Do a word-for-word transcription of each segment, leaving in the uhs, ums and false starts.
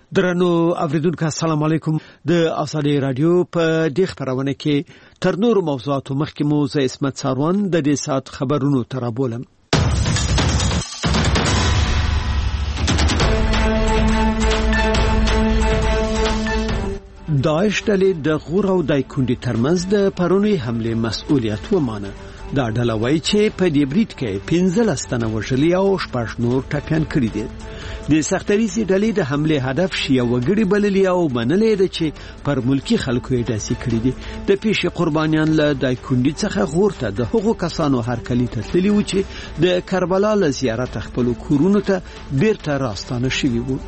درنو اوریدونکو السلام علیکم. د آسادی رادیو په دې خبرونه کې تر نور موضوعاتو مخکې مو زه اسمت ساروان د دې سات خبرونو ترابولم. داعش ډلې د غور او دایکندي ترمنځ د پرونی حمله مسؤلیت ومانه. دا ډله وایي چې په دې بریټ کې پنځلس تنه وژلي او شپږ نور ټپیان کړي دي. د سختریزي ډلې د حمله هدف شیعه وګړي بللي او منلې ده چې پر ملکی خلکو یې داسې کړي دي. د پیښې قربانیان له دایکندي څخه غور ته د هغو کسانو هرکلي ته تللي و چې د کربلا له زیارت خپل کورونو ته بیرته راستانه شوي وو.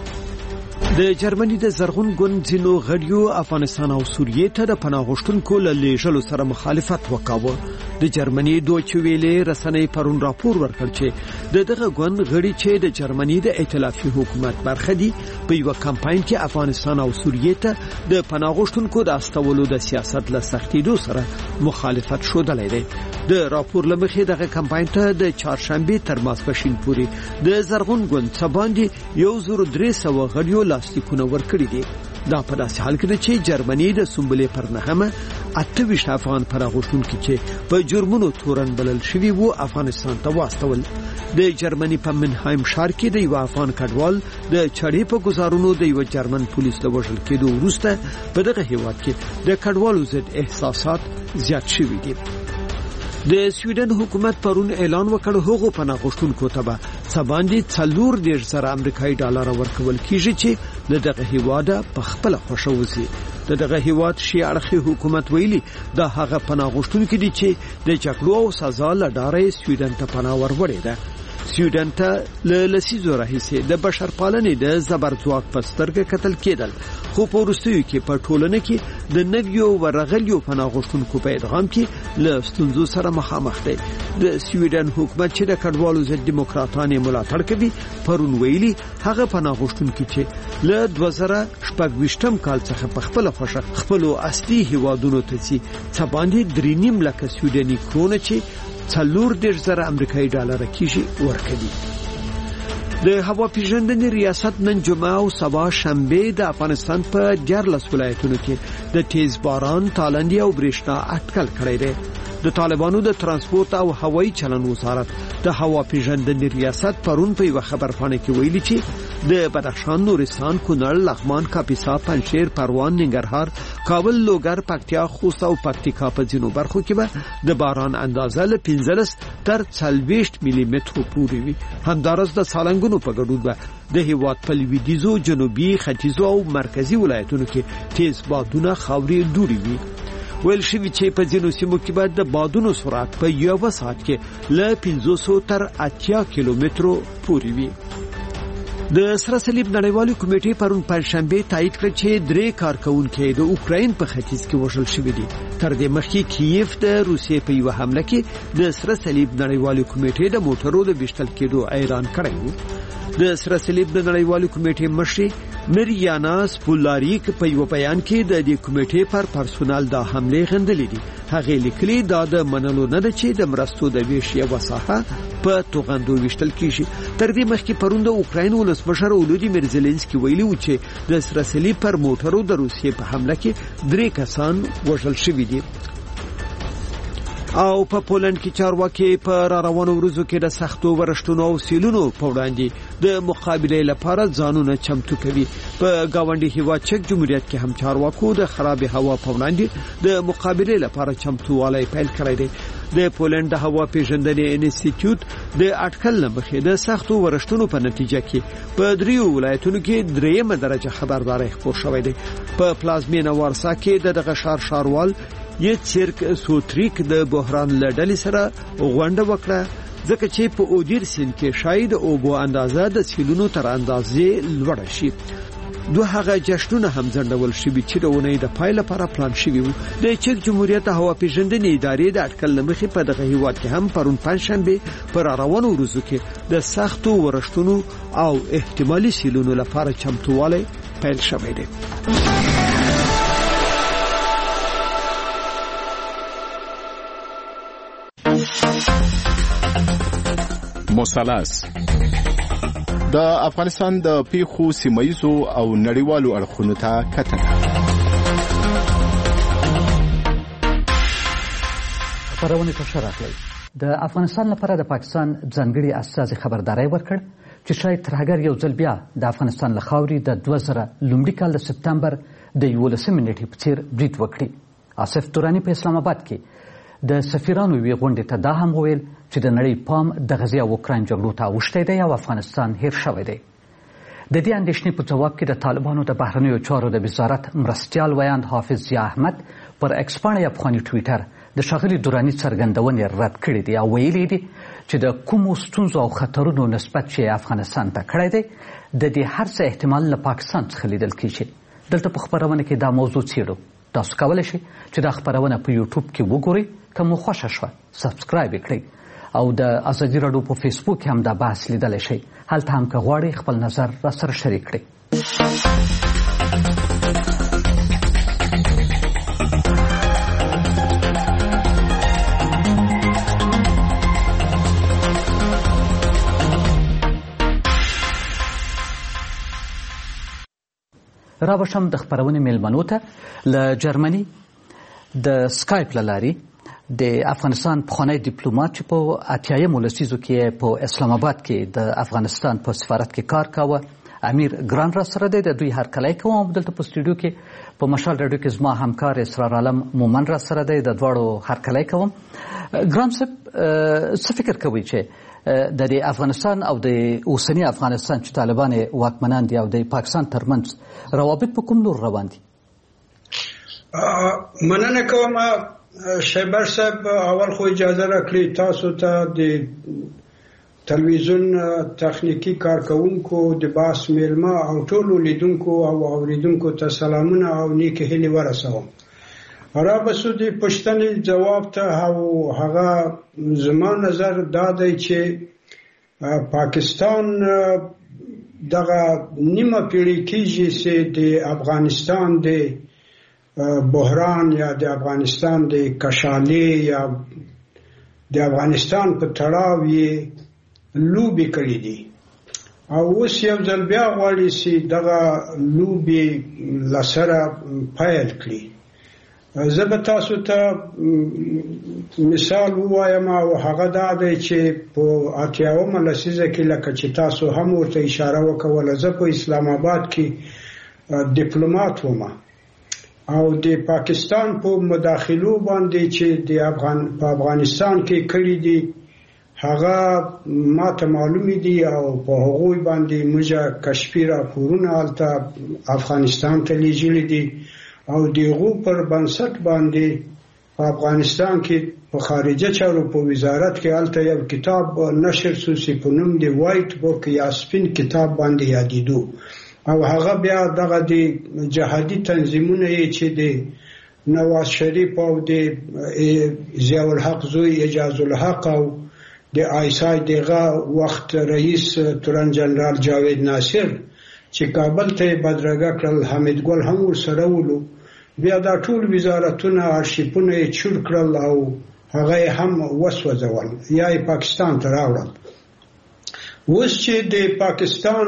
د جرمني د زرغون ګوند ځینو غړیو افغانستان او سوریې ته د پناه غوښتونکو له لیږلو سره مخالفت وکاوه. د جرمني دوچ ویلې رسنۍ پرون راپور ورکړ چې د دغه ګوند غړي چې د جرمني د ائتلافي حکومت برخه دي په یو کمپاین کې افغانستان او سوریې ته د پناه غوښتونکو د استولو د سیاست له سختیدو سره مخالفت شودلې ده. د راپور لمخې دغه کمپاین ته د چهارشنبه تر ماسپښین پورې د زرغون ګوند څخه یو زر درې سوه غړیو لاستیکونه ورکړي دي. دا په داسې حال کې چې جرمني د سنبلې پر نهمه اته ویشت افغان پناهغوښتونکي چې په جرمونو تورن بلل شوي وو افغانستان ته واستول. د جرمني په منهایم ښار کې د یو افغان کډوال د چړې په گزارونو د یو جرمن پولیس د وژل کېدو وروسته په دغه هیواد کې د کډوالو ضد احساسات زیات شوي دي. د سویډن حکومت پرون اعلان وکړ هغو پناهغوښتونکو ته به څباندې څلور دېرش زره امریکایي ډالر ورکول کیږي چې د دغه هیواد په خپل خوښه وځي. د دغه هیواد شي اړخي حکومت ویلي دا هغه پناهغوښتونکي دي چې د جګړو او سزا له ډاره سویډن ته پناه وروړي ده. سویډن ته له لسیزو راهیسې د بشرپالنې د زبرځواک په سترګه کتل کېدل، خو په وروستیو کې په ټولنه کې د نویو ورغلیو پناهغوښتونکو په ادغام کې له ستونزو سره مخامخ دی. د سویډن حکومت چې د کډوالو ضد دیموکراتانو ملاتړ کوي پرون ویلي هغه پناهغوښتونکي چې له دوه زره شپږ ویشتم کال څخه په خپل خوښه خپل اصلي هیوادونو ته ځي څه باندې درې نیم لکه سویډني کرونه چې څلور دېرش زره امریکایي ډالر کیږي ورکړي. د هوا پیژندنې ریاست نن جمعه او سبا شنبه د افغانستان په دیارلس ولایتونو کې د تیز باران، تالندي او برېښنا اټکل کړی دی. د طالبانو د ترانسپورت او هوایي چلن وزارت د هوا پیژندنې ریاست پرون په یو خبرپاڼه کې ویلي چې د بدخشان، نورستان، کونړ، لغمان، کاپیسا، پنجشیر، پروان، ننګرهار، کابل، لوګر، پکتیا، خوست او پکتیکا په ځینو برخو کې به د باران اندازه له پنځلس تر څلوېښت ملي مترو پورې وي. همدارس د سالنګونو په ګډون به د هیواد په لویدیځو، جنوبي، ختیځو او مرکزي ولایتونو کې تیز بادونه، خاورې دوړې وي. ویل شوی چې په ځینو سیمو کې به د بادونو سرعت په یو ساعت کې له پنځوس تر اتیا کیلومترو پورې وي. د سره صلیب نړیوالې کمیټې پرون پنځشنبه تایید کړ چې درې کارکونکي د اوکراین په ختیځ کې وژل شوي دي. تر دې مخکې کیف د روسیې په یو حمله کې د سره صلیب نړیوالې کمیټې د موټرو د ویشتل کېدو اعلان کړی و. د سره صلیب د نړیوالې کمیټې مشر مریانا سپولاریک په یو بیان کې د دې کمیټې پر پرسونل د حمله غندلې دي. هغه لیکلي دا د منلو نه ده چې د مرستو د ویش یو وساحه په توغندو ویشتل کیږي. تر دې مخکې پرون د اوکراین ولسمشر ولودیمیر زيلنسکي ویلي و چې د سره صلیب پر موټرو د روسیې په حمله کې درې کسان وژل شوي دي. او په پولند کې چارواکي په را روانو ورځو کې د سختو ورشتونو او سیلونو په وړاندې د مقابله لپاره ځانونه چمتو کوي. په گاونډي هیواد چک جمهوریت کې هم چارواکو د خراب هوا په وړاندې د مقابله لپاره چمتووالی پیل کړی دی. د پولند د هوا پیژندنې انسټیټیوټ د اټکل لمخې د سختو ورشتونو په نتیجه کې په دریو ولایتونو کې دریمه درجه خبرداري خپور شوې ده. په پلازمینه وارسا کې د دغه شهر شاروال یې چیرک سوتریک د بحران لړل سره غونډه وکړه ځکه چې په اودیر سین کې شاید او بو اندازه د سیلونو تر اندازې لوړ شي. دوه هغه جشنونه هم ځنډول شوي چې د اونۍ د پای لپاره پلان شوي وو. د چک جمهوریت هوا پیژندنې ادارې د اټکل لمخې په دغه هیواد کې هم پرون پنځشنبه پر روانو ورځو کې د سختو ورشتونو او احتمالي سیلونو لپاره چمتووالی پیل شوی دی. مثلث د افغانستان د پیښو سیمایزو او نړیوالو اړخونو ته کتنه. خبرونه ته شراکړي. د افغانستان لپاره د پاکستان ځانګړي استازي خبرداري ورکړ چې شاید ترهګر یو ځل بیا د افغانستان له خاورې د دوه زره لومړي کال د سپتمبر د یولسمې نیټې په څیر برید وکړي. آصف دوراني په اسلام آباد کې د سفیرانو یوې غونډې ته دا هم وویل چې د نړۍ پام د غزې او اوکراین جګړو ته اوښتی دی او افغانستان هیر شوی دی. د دې اندېښنې په ځواب کې د طالبانو د بهرنیو چارو د وزارت مرستیال ویاند حافظ ضیا احمد پر ایکس پاڼه یا پخواني ټویټر د ښاغلي دوراني څرګندونې رد کړې دي او ویلي دي چې د کومو ستونزو او خطرونو نسبت چې افغانستان ته کړی دی د دې هر څه احتمال له پاکستان څخه لیدل کېږي. دلته په خپرونه کې دا موضوع څېړو. تاسو کولی شئ چې دا خپرونه په یوټیوب کې وګورئ. که مو خوښه شوه سبسکرایب یې کړئ او د ازادي راډیو په فیسبوک کې هم دا بحث لیدلی شئ. هلته هم که غواړئ خپل نظر راسره شریک کړئ. راوشم د خپرونې میلمنو ته له جرمني د سکایپ له لارې د افغانستان پخوانی ډیپلوماټ چې په اتیایمو لسیزو کې په اسلام آباد کې د افغانستان په سفارت کې کار کاوه امیر ګران را سره دی. د دوی هرکلی کوم او دلته په سټوډیو کې په مشال راډیو کې زما همکار اسرار عالم مومن را سره دی. د دواړو هرکلی کوم. ګران صاحب څه فکر کوئ چې د دې افغانستان او د اوسني افغانستان چې طالبان واکمنان دي او د پاکستان ترمنځ روابط په کوم لور روان دي؟ مننه کوم شیبر صاحب. اول خو اجازه راکړئ تاسو ته د تلویزیون تخنیکی کارکونکو د باس میلمه او ټولو لیدونکو او اوریدونکو ته سلامونه او نیکه هیلې ورسوم. را بسو د پښتنې جواب ته او هغه زما نظر دا دی چې پاکستان دغه نیمه پیړۍ کېږي چې د افغانستان د بحران یا د افغانستان د کشالې یا د افغانستان په تړاو یې لوبې کړې دي او اوس یو ځل بیا غواړي چې دغه لوبې له سره پیل کړي. زه به تاسو ته مثال ووایم او هغه دا دی چې په اتیاومه لسیزه کې لکه چې تاسو هم ورته اشاره وکوله زه په اسلام آباد کې ډیپلوماټ وم او د پاکستان په مداخلو باندې چې د افغان په افغانستان کې کړي دي هغه ماته معلومې دي او په هغوی باندې موږ کشفي راپورونه هلته افغانستان ته لیږلي دي او دغه پر بنسټ باندې په افغانستان کې په خارجه چارو په وزارت کې هلته یو کتاب نشر شو چې په نوم دی وایټ بوک یا سپین کتاب باندې یادېدو او هغه بیا دغه د جهادي تنظیمونه چې د نواز شریف او د ضیاء الحق زوی اعجاز الحق او د آیسای دغه وخت رئیس تورن جنرال جاوید ناصر چې کابل ته بدرګه کړل حمید ګل هم ورسره ولو بیا دا ټول وزارتونه ارشیفونه یې چور کړل او هغه هم وسوځول یا پاکستان ته راوړل. اوس چې د پاکستان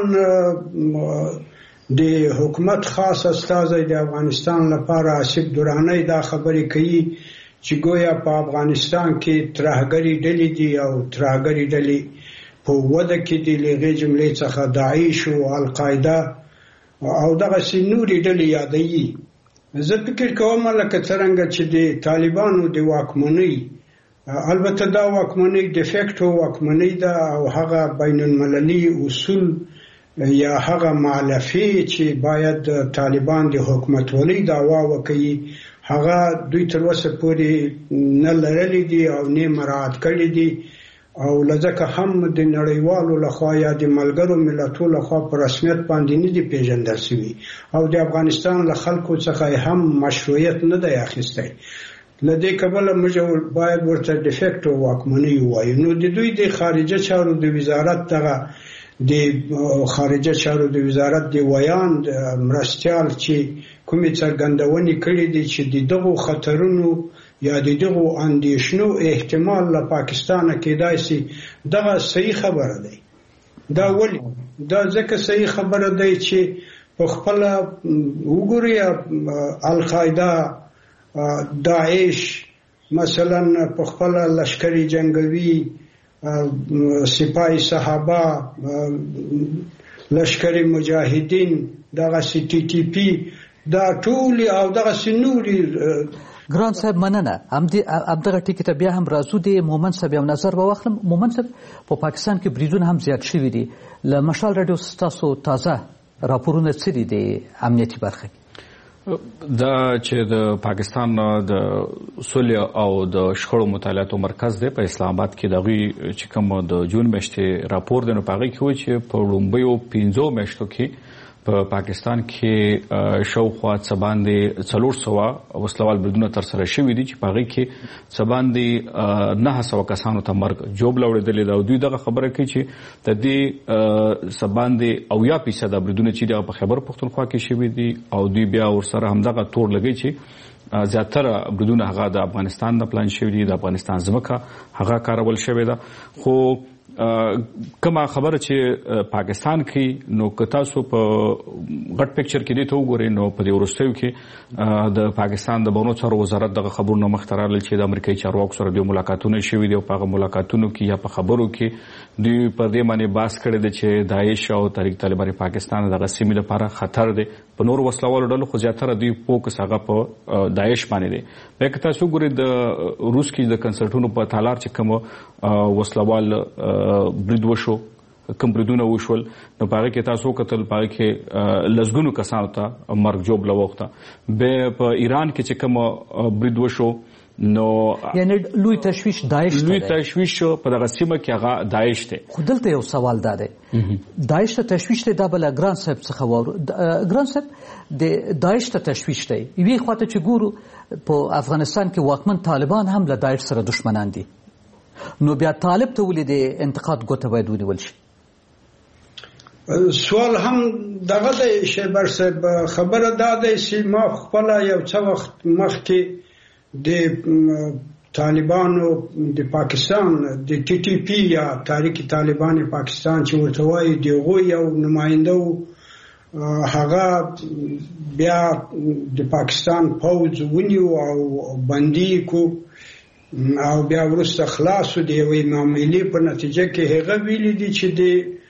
د حکومت خاص استازی د افغانستان لپاره آصف دوراني دا خبرې کوي چې ګویا په افغانستان کې ترهګري ډلې دي او ترهګري ډلې په وده کې د لغې جملې څخه داعش او القاعده او دغه سنوري ډلې یادېږي. زه فکر کوم لکه څنګه چې د طالبانو د واکمنۍ البته دا واکمنۍ د فیکټو واکمنۍ ده او هغه بین المللي اصول یا هغه مالفي چې باید طالبان د حکومت ولې دعوا وکړي هغه دوی تر اوسه پورې نه لرلې دي او نه مراعات کړې دي او لږه هم د نړیوالو لخوا یا د ملګرو ملتونو لخوا په رسمیت باندې نه دي پیژندل شوي او د افغانستان له خلکو څخه هم مشروعیت نه دی اخیستی. لدې کبله موږ باید ورته ډیفیکټو واکمنۍ وایو. نو د دوی د خارجه چارو د وزارت دغه د خارجه چارو د وزارت د ویان مرستیال چې کومې څرګندونې کړې دي چې دغه خطرونو یا دغه اندیشنو احتمال له پاکستان کېدای شي دغه صحیح خبره ده. دا ولی دا ځکه صحیح خبره ده چې په خپل وګوري القاعده داعش مثلا په خپل لشکري جنگوي سپاه صحابه لشکري مجاهدین دغه سی ټي ټي پی دا ټول او دغه سنوري ګران صاحب مننه هم دې دغه ټکی ته بیا هم راځو د مومن صاحب یو نظر به واخلم. مومن صاحب په پاکستان کې بریدونه هم زیات شوي دي. له مشال راډیو ستاسو تازه راپورونه څه دي د امنیتي برخه کې؟ دا چې د پاکستان د صلح او د شخړو مطالعاتو مرکز دی په اسلام آباد کې دغه چې کوم د جون میاشتې راپور دی نو پاغي کې و چې په لومبیو پنځو میاشتو کې په پاکستان کې شاوخوا څه باندې څلور سوه وسلوال بریدونه ترسره شوي دي چې پاغي کې څه باندې نهه سوه کسانو ته مرګ جوب لوړېدلې ده او دوی دغه خبره کوي چې د دې څه باندې اویا فیصده بریدونه چې دغه په خیبر پښتونخوا کې شوي دي او دوی بیا ورسره همدغه تور لګي چې زیاتره بریدونه هغه د افغانستان د پلان شوي دي، د افغانستان ځمکه هغه کارول شوې ده. خو کومه خبره چې پاکستان کې نو که تاسو په غټ پکچر کې دې ته وګورئ نو په دې وروستیو کې د پاکستان د بهرنیو چارو وزارت دغه خبرونه مخته راغلل چې د امریکایي چارواکو سره دوی ملاقاتونه شوي دي او په هغه ملاقاتونو کې یا په خبرو کې دوی پر دې باندې بحث کړی دی چې داعش او تحریک طالبان پاکستان دغه سیمې لپاره خطر دی. په نور وسلوالو ډلو خو زیاتره دوی فوکس هغه په داعش باندې دی. بیا که تاسو وګورئ د روس کې د کنسرټونو په تالار چې کوم وسلوال برید وشو کوم بریدونه وشول نو پاره کې تاسو کتل پاره کې لزګونو کسانو ته مرګ جوب لوخته. به په ایران کې چې کوم برید وشو نو یعنی لوی تشویش داعش ته لوی تشویش په دغه سیمه کې هغه داعش ته. خو دلته یو سوال دا دی داعش ته تشویش دی دا بل ګران صاحب څخه وورو ګران صاحب د داعش ته تشویش دی یوه خواته چې ګورو په افغانستان کې واکمن طالبان هم له داعش سره دشمنان دي نو بیا طالب ته ولې د انتقاد ګوته باید ونیول شي؟ سوال هم دغه د شیبر صاحب خبره دا ده چې ما خپل یو څه وخت مخکې د طالبانو د پاکستان د ټي ټي پی یا تحریک طالبان پاکستان چې ورته وایي دغه یو نماینده هغه بیا د پاکستان پوځ ونیو او بندي کو او بیا ورسته خلاصو دی وی معاملې په نتیجه کې هغه ویلي دي چې د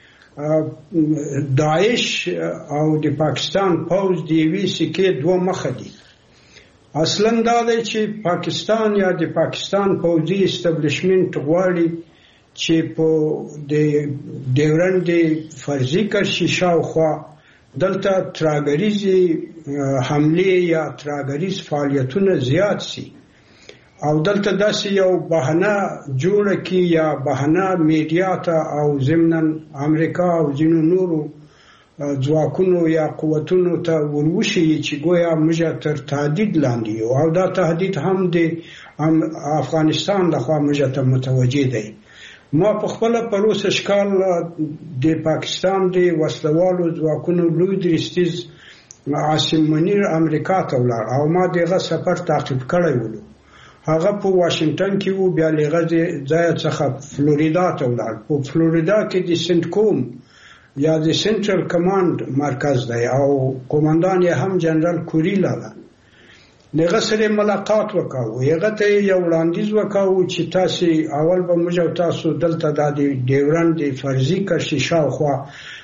داعش او د پاکستان پوځ دی وی سکه دوه مخ دي. اصلا دا دی چې پاکستان یا د پاکستان پوځي استابلیشمنت غواړي چې په د ډیورنډ فرضي کرشي شاوخوا دلته تراګریزي حمله یا تراګریز فعالیتونه زیات سي او دلته داسې یو بهانه جوړه کی یا بهانه میډیا ته او ضمناً امریکا او ځینو نورو ځواکونو یا قوتونو ته وروشي چې ګویا موږ تر تهدید لاندې یو او دا تهدید هم د افغانستان لخوا موږ ته متوجه دی. ما په خپل پروس اشکال د پاکستان د وسلوالو ځواکونو لوی درستیز عاصم منیر امریکا ته ولاړ او ما دغه سفر تعقیب کړی ولو. هغه په واشنگټن کې وو بیا لغه ځای څخه فلوریدا ته ولاړ. په فلوریدا کې د سنت کوم یا د سنټرل کمانډ مرکز دی او قومندان یې هم جنرال کوریلا ده. لغه سره ملاقات وکاو هغه ته یو وړاندیز وکاو چې تاسو اول به موږ تاسو دلته د ډیورنډ فرضي کرشي شاوخوا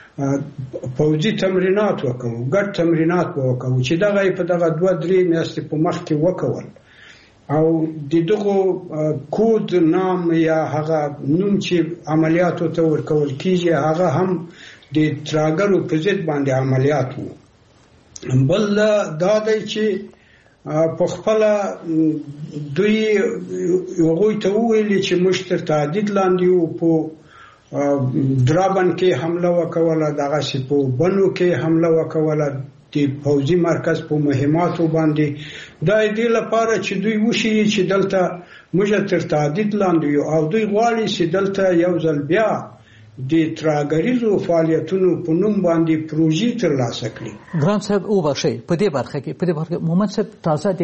پوځي تمرینات وکاو ګډ تمرینات وکاو چې دغه په دغه دوه درې میاشتې په مخ کې وکول او د دغه کود نام یا هغه نوم چې عملیاتو ته ورکول کیږي هغه هم د تراګرو په ضد باندې عملیات وو. بل دا دی چې په خپل دوی یو ته ویلي چې مشتر تعدید لاندې وو په درابن کې حمله وکوله دغه سی په بنو کې حمله وکوله د پوځي مرکز په مهماتو باندې دا دې لپاره چې دوی وشي چې دلته موږ تر تعدید لاندې یو او دوی غواړي چې دلته یو ځل بیا د تراګریزو فعالیتونو په نوم باندې پروژې ترلاسه کړي. ګران صاحب او بخښي په دې برخه کې په دې برخه کې محمد صاحب تازه د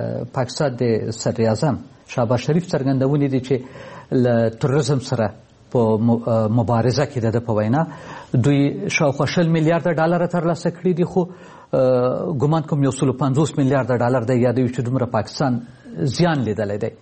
پاکستان د صدر اعظم شهباز شریف څرګندونې دي چې له تروریزم سره په مبارزه کې د په وینا دوی شاوخوا شل میلیارډ ډالر ترلاسه کړي دي، خو ګمان کوم یو سل پنځوس میلیارډ ډالر د یادوي چې دومره پاکستان زیان لیدلی دی.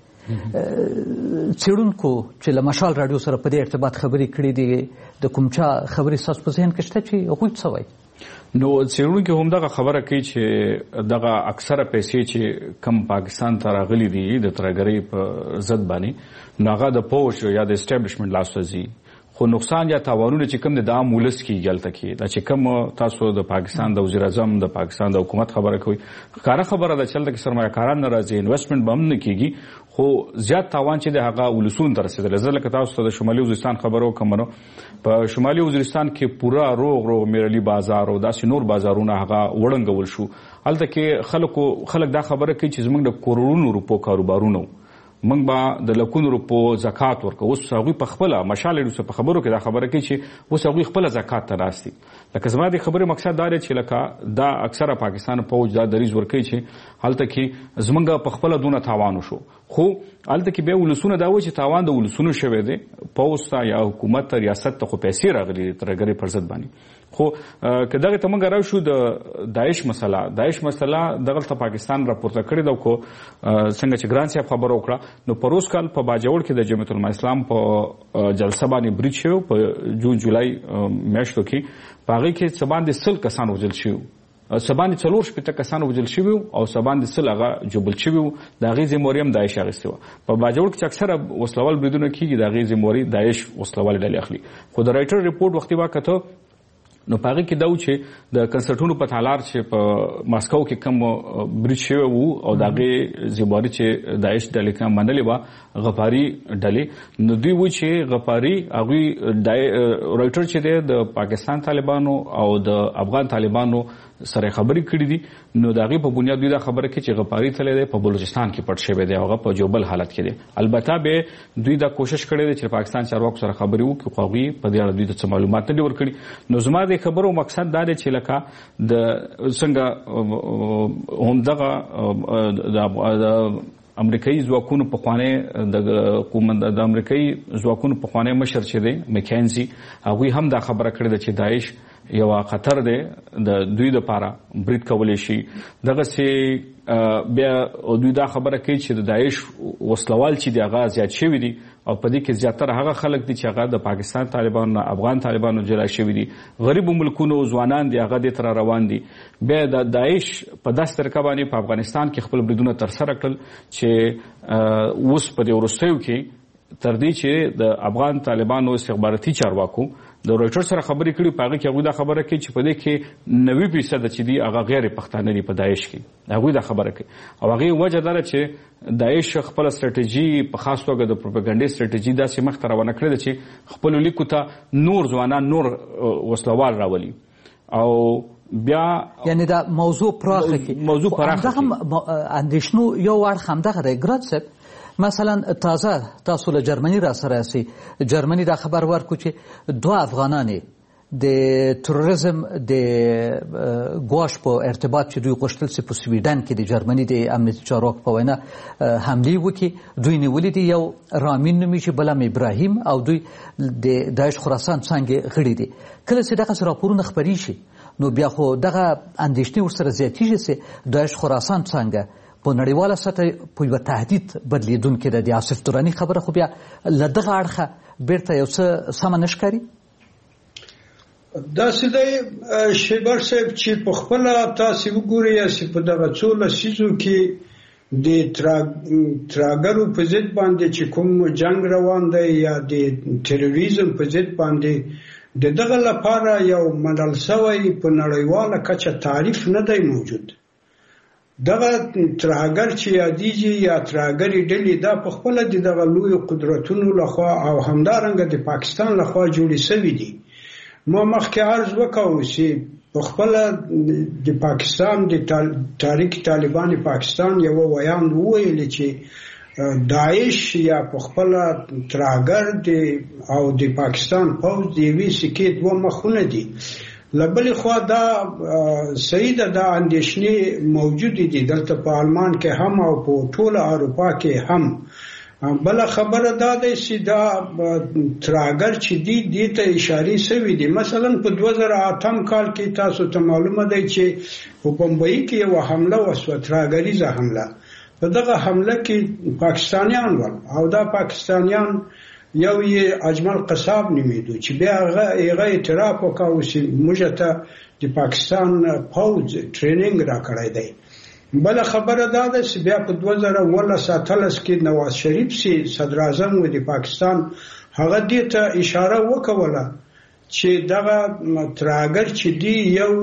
څېړونکو چې له مشال راډیو سره په دې ارتباط خبرې کړي دي، د کوم چا خبرې ستاسو په ذهن کې شته چې هغوی څه وایي؟ نو څېړونکي هم دغه خبره کوي چې دغه اکثره پیسې چې کم پاکستان ته راغلي دي د ترهګرۍ په ضد باندې، نو هغه د پوج یا د اسټابلیشمنټ لاسته ځي، خو نقصان یا تاوانونه چې کوم د عام ولس کېږي هلته کې دا چې کوم تاسو د پاکستان د وزیر اعظم د پاکستان د حکومت خبره کوي، ښکاره خبره ده چې هلته کې سرمایه‌کاران نه راځي، انویسټمنټ به هم نه کېږي، خو زیات تاوان چې د هغه ولسونو ته رسېدلی. زه لکه تاسو ته د شمالي وزیرستان خبره وکړم، نو په شمالي وزیرستان کې پوره روغ روغ میرعلي بازار او داسې نور بازارونه هغه وړنګول شو. هلته کې خلکو خلک دا خبره کوي چې زموږ د کروڑونو روپو کاروبارونه موږ به د لکونو روپو زکات ورکو. اوس هغوی په خپله مشال راډیو په خبرو کې دا خبره کوي چې اوس هغوی خپله زکات ته ناست دي. لکه زما د خبرې مقصد دا دی چې لکه دا اکثره پاکستان پوج دا دریځ ورکوي چې هلته کې زموږ په خپله دونه تاوان وشو، خو هلته کې بیا ولسونه دا وایي چې تاوان د ولسونو شوی دی، پوځ ته یا حکومت ته ریاست ته خو پیسې راغلي دي ترهګرۍ پر ضد باندې. خو که دغه ته موږ راشو د داعش مسله داعش مسله دغلته پاکستان راپورته کړې ده، خو څنګه چې ګران صاحب خبره وکړه، نو پروس کال په باجوړ کې د جمعیت العلماء اسلام په جلسه باندې برید شوی په جون جولای میاشتو کې، په هغې کې څه باندې سل کسان وژل شوي، څه باندې څلور شپېته کسان وژل شوي او څه باندې سل هغه جوبل شوي وو. د هغې ذمهواري هم داعش اخیستې وه. په باجوړ کې چې اکثره وسلوال بریدونه کېږي د هغې ذمهواري داعش وسلوالې ډلې اخلي. خو د رایټر رپورټ وختي واکته نو په هغې کې دا و چې د کنسرټونو په تالار چې په ماسکو کې کم برید شوی وو او د هغې ذمهواري چې داعش ډلې کوم منلې وه غفاري ډلې، نو دوی وایي چې غفاري هغوی رایټر چې دی د پاکستان طالبانو او د افغان طالبانو سره خبرې کړې دي، نو د هغې په بنیاد دوی دا خبره کوي چې غفاري تللی دی په بلوچستان کې پټ شوی دی او هغه په جوبل حالت کې دی. البته بیا دوی دا کوشش کړی دی چې پاکستان چارواکو سره خبرې وکړي، خو هغوی په دې اړه دوی ته څه معلومات نه دي ورکړي. نو زما د خبرو مقصد دا دی چې لکه د څنګه همدغه د امریکایي ځواکونو پخوانی د د امریکایي ځواکونو پخوانی مشر چې دی مکینزي، هغوی هم دا خبره کړې ده چې داعش یو خطر دی د دوی لپاره برید کولی شي. دغسې بیا دوی دا خبره کوي چې د داعش وسلوال چې دی هغه زیات شوي دي او په دې کې زیاتره هغه خلک دي چې هغه د پاکستان طالبانو نه افغان طالبانو جلا شوي دي، غریبو ملکونو ځوانان دي هغه دې ته را روان دي. بیا د داعش په داسې طریقه باندې په افغانستان کې خپل بریدونه ترسره کړل چې اوس په دې وروستیو کې تر دې چې د افغان طالبانو استخباراتي چارواکو د رایټر سره خبرې کړي، په هغې کې هغوی دا خبره کوي چې په دې کې نوي فیصده چې دي هغه غیر پښتانه دي په داعش کې، هغوی دا خبره کوي. او هغې وجه دا ده چې داعش خپله سټراتیژي په خاص توګه د پروپاګنډې سټراتیژي داسې مخته روانه کړې ده چې خپلو لیکو ته نور ځوانان نور وسلوال راولي او بیا یعنی دا موضوع پراخه کې موضوع پراخه همدغه اندېښنو یو اړخ همدغه دی ګراد صاحب. مثلا تازه تاسو له جرمني را سره یاستئ، جرمني دا خبر ورکړو چې دوه افغانان د تروریزم د ګواښ په ارتباط چې دوی غوښتل چې په سویډن کې د جرمني د امنیتي چارواکو په وینا حملې وکړي، دوی نیولي دي، یو رامین نومیږي بل هم ابراهیم، او دوی د داعش خراسان څانګې غړي دي. کله چې دغسې راپورونه خپرې شي نو بیا خو دغه اندېښنې ورسره زیاتېږي چې داعش خراسان څانګه په نړیواله سطح په یوه تهدید بدلېدونکې ده. د آصف دراني خبره خو بیا له دغه اړخه بیرته یو څه سمه نه ښکاري. داسې دی شیبر صاحب چې په خپله تاسې وګورئ چې په دغه څو لسیزو کې د ترهګرو په ضد باندې چې کوم جنگ روان دی یا د تروریزم په ضد باندې د دغه لپاره یو منل شوی په نړیواله کچه تعریف نه دی موجود. دغه ترهګر چې یادېږي یا ترهګرې ډلې دا په خپله د دغه لویو قدرتونو لخوا او همدارنګه د پاکستان لخوا جوړې شوي دي. ما مخکې عرض وکړو چې په خپله د پاکستان د تحریک طالبان پاکستان یوه ویان وویلې چې داعش یا په خپله ترهګر او د پاکستان پوځ د یوې سکې دوه مخونه دي. لبلې خوا دا صحیح ده، دا اندېښنې موجودې دي دلته په آلمان کې هم او په ټوله اروپا کې هم. بل خبره دا ده چې دا ترهګر چې دی دې ته اشاره شوې دي. مثلا په دوه زره اتم کال کې تاسو ته معلومه ده چې په بمبئی کې یو حمله وشوه، ترهګریزه حمله. په دغه حمله کې پاکستانیان ول او دا پاکستانیان یو یې اجمل قصاب نومیدو چې بیا هغه هغه اعتراف وکاو چې موږ ته د پاکستان پوځ ټریننګ راکړی دی. بل خبره دا ده چې بیا په دوه زره اوولس اتلس کې نواز شریف سي صدر اعظم و د پاکستان هغه دې ته اشاره وکوله چې دغه ترهګر چې دی یو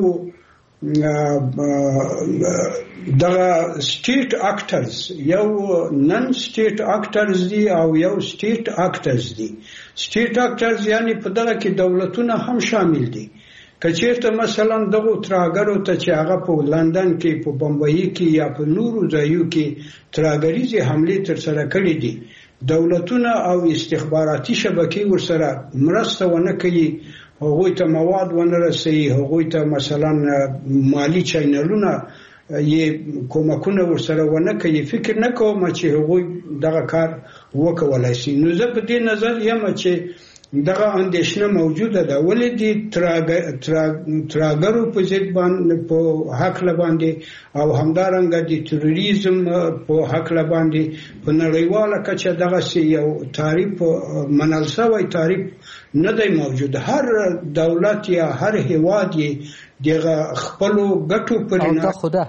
دغه سټیټ اکټرز یو نن سټیټ اکټرز دي او یو سټیټ اکټرز دي. سټیټ اکټرز یعنی په دغه کې دولتونه هم شامل دي. کچېرته مثلا دغه ترهګرو ته چې هغه په لندن کې په بمبئی کې یا په نورو ځایو کې ترهګریزي حمله ترسره کړې دي، دولتونه او استخباراتي شبکې ورسره مرسته ونه کوي، هغوی ته مواد ونه رسوي، هغوی ته مثلا مالی چینلونه یې کومکونه ورسره ونه کوي. فکر نه کوم چې هغوی دغه کار وکولای شي. نو زه په دې نظر یم چې دغه اندېښنه موجوده ده. ولې دي ترهګرو په ضد باندې په حق باندې او همدارنګه د تروریزم په حق باندې په نړیواله کچه دغه یو تعریف منل شوی تعریف نه دی موجود. هر دولت یا هر هیواد یې دغه خپل ګټو پر نه خدا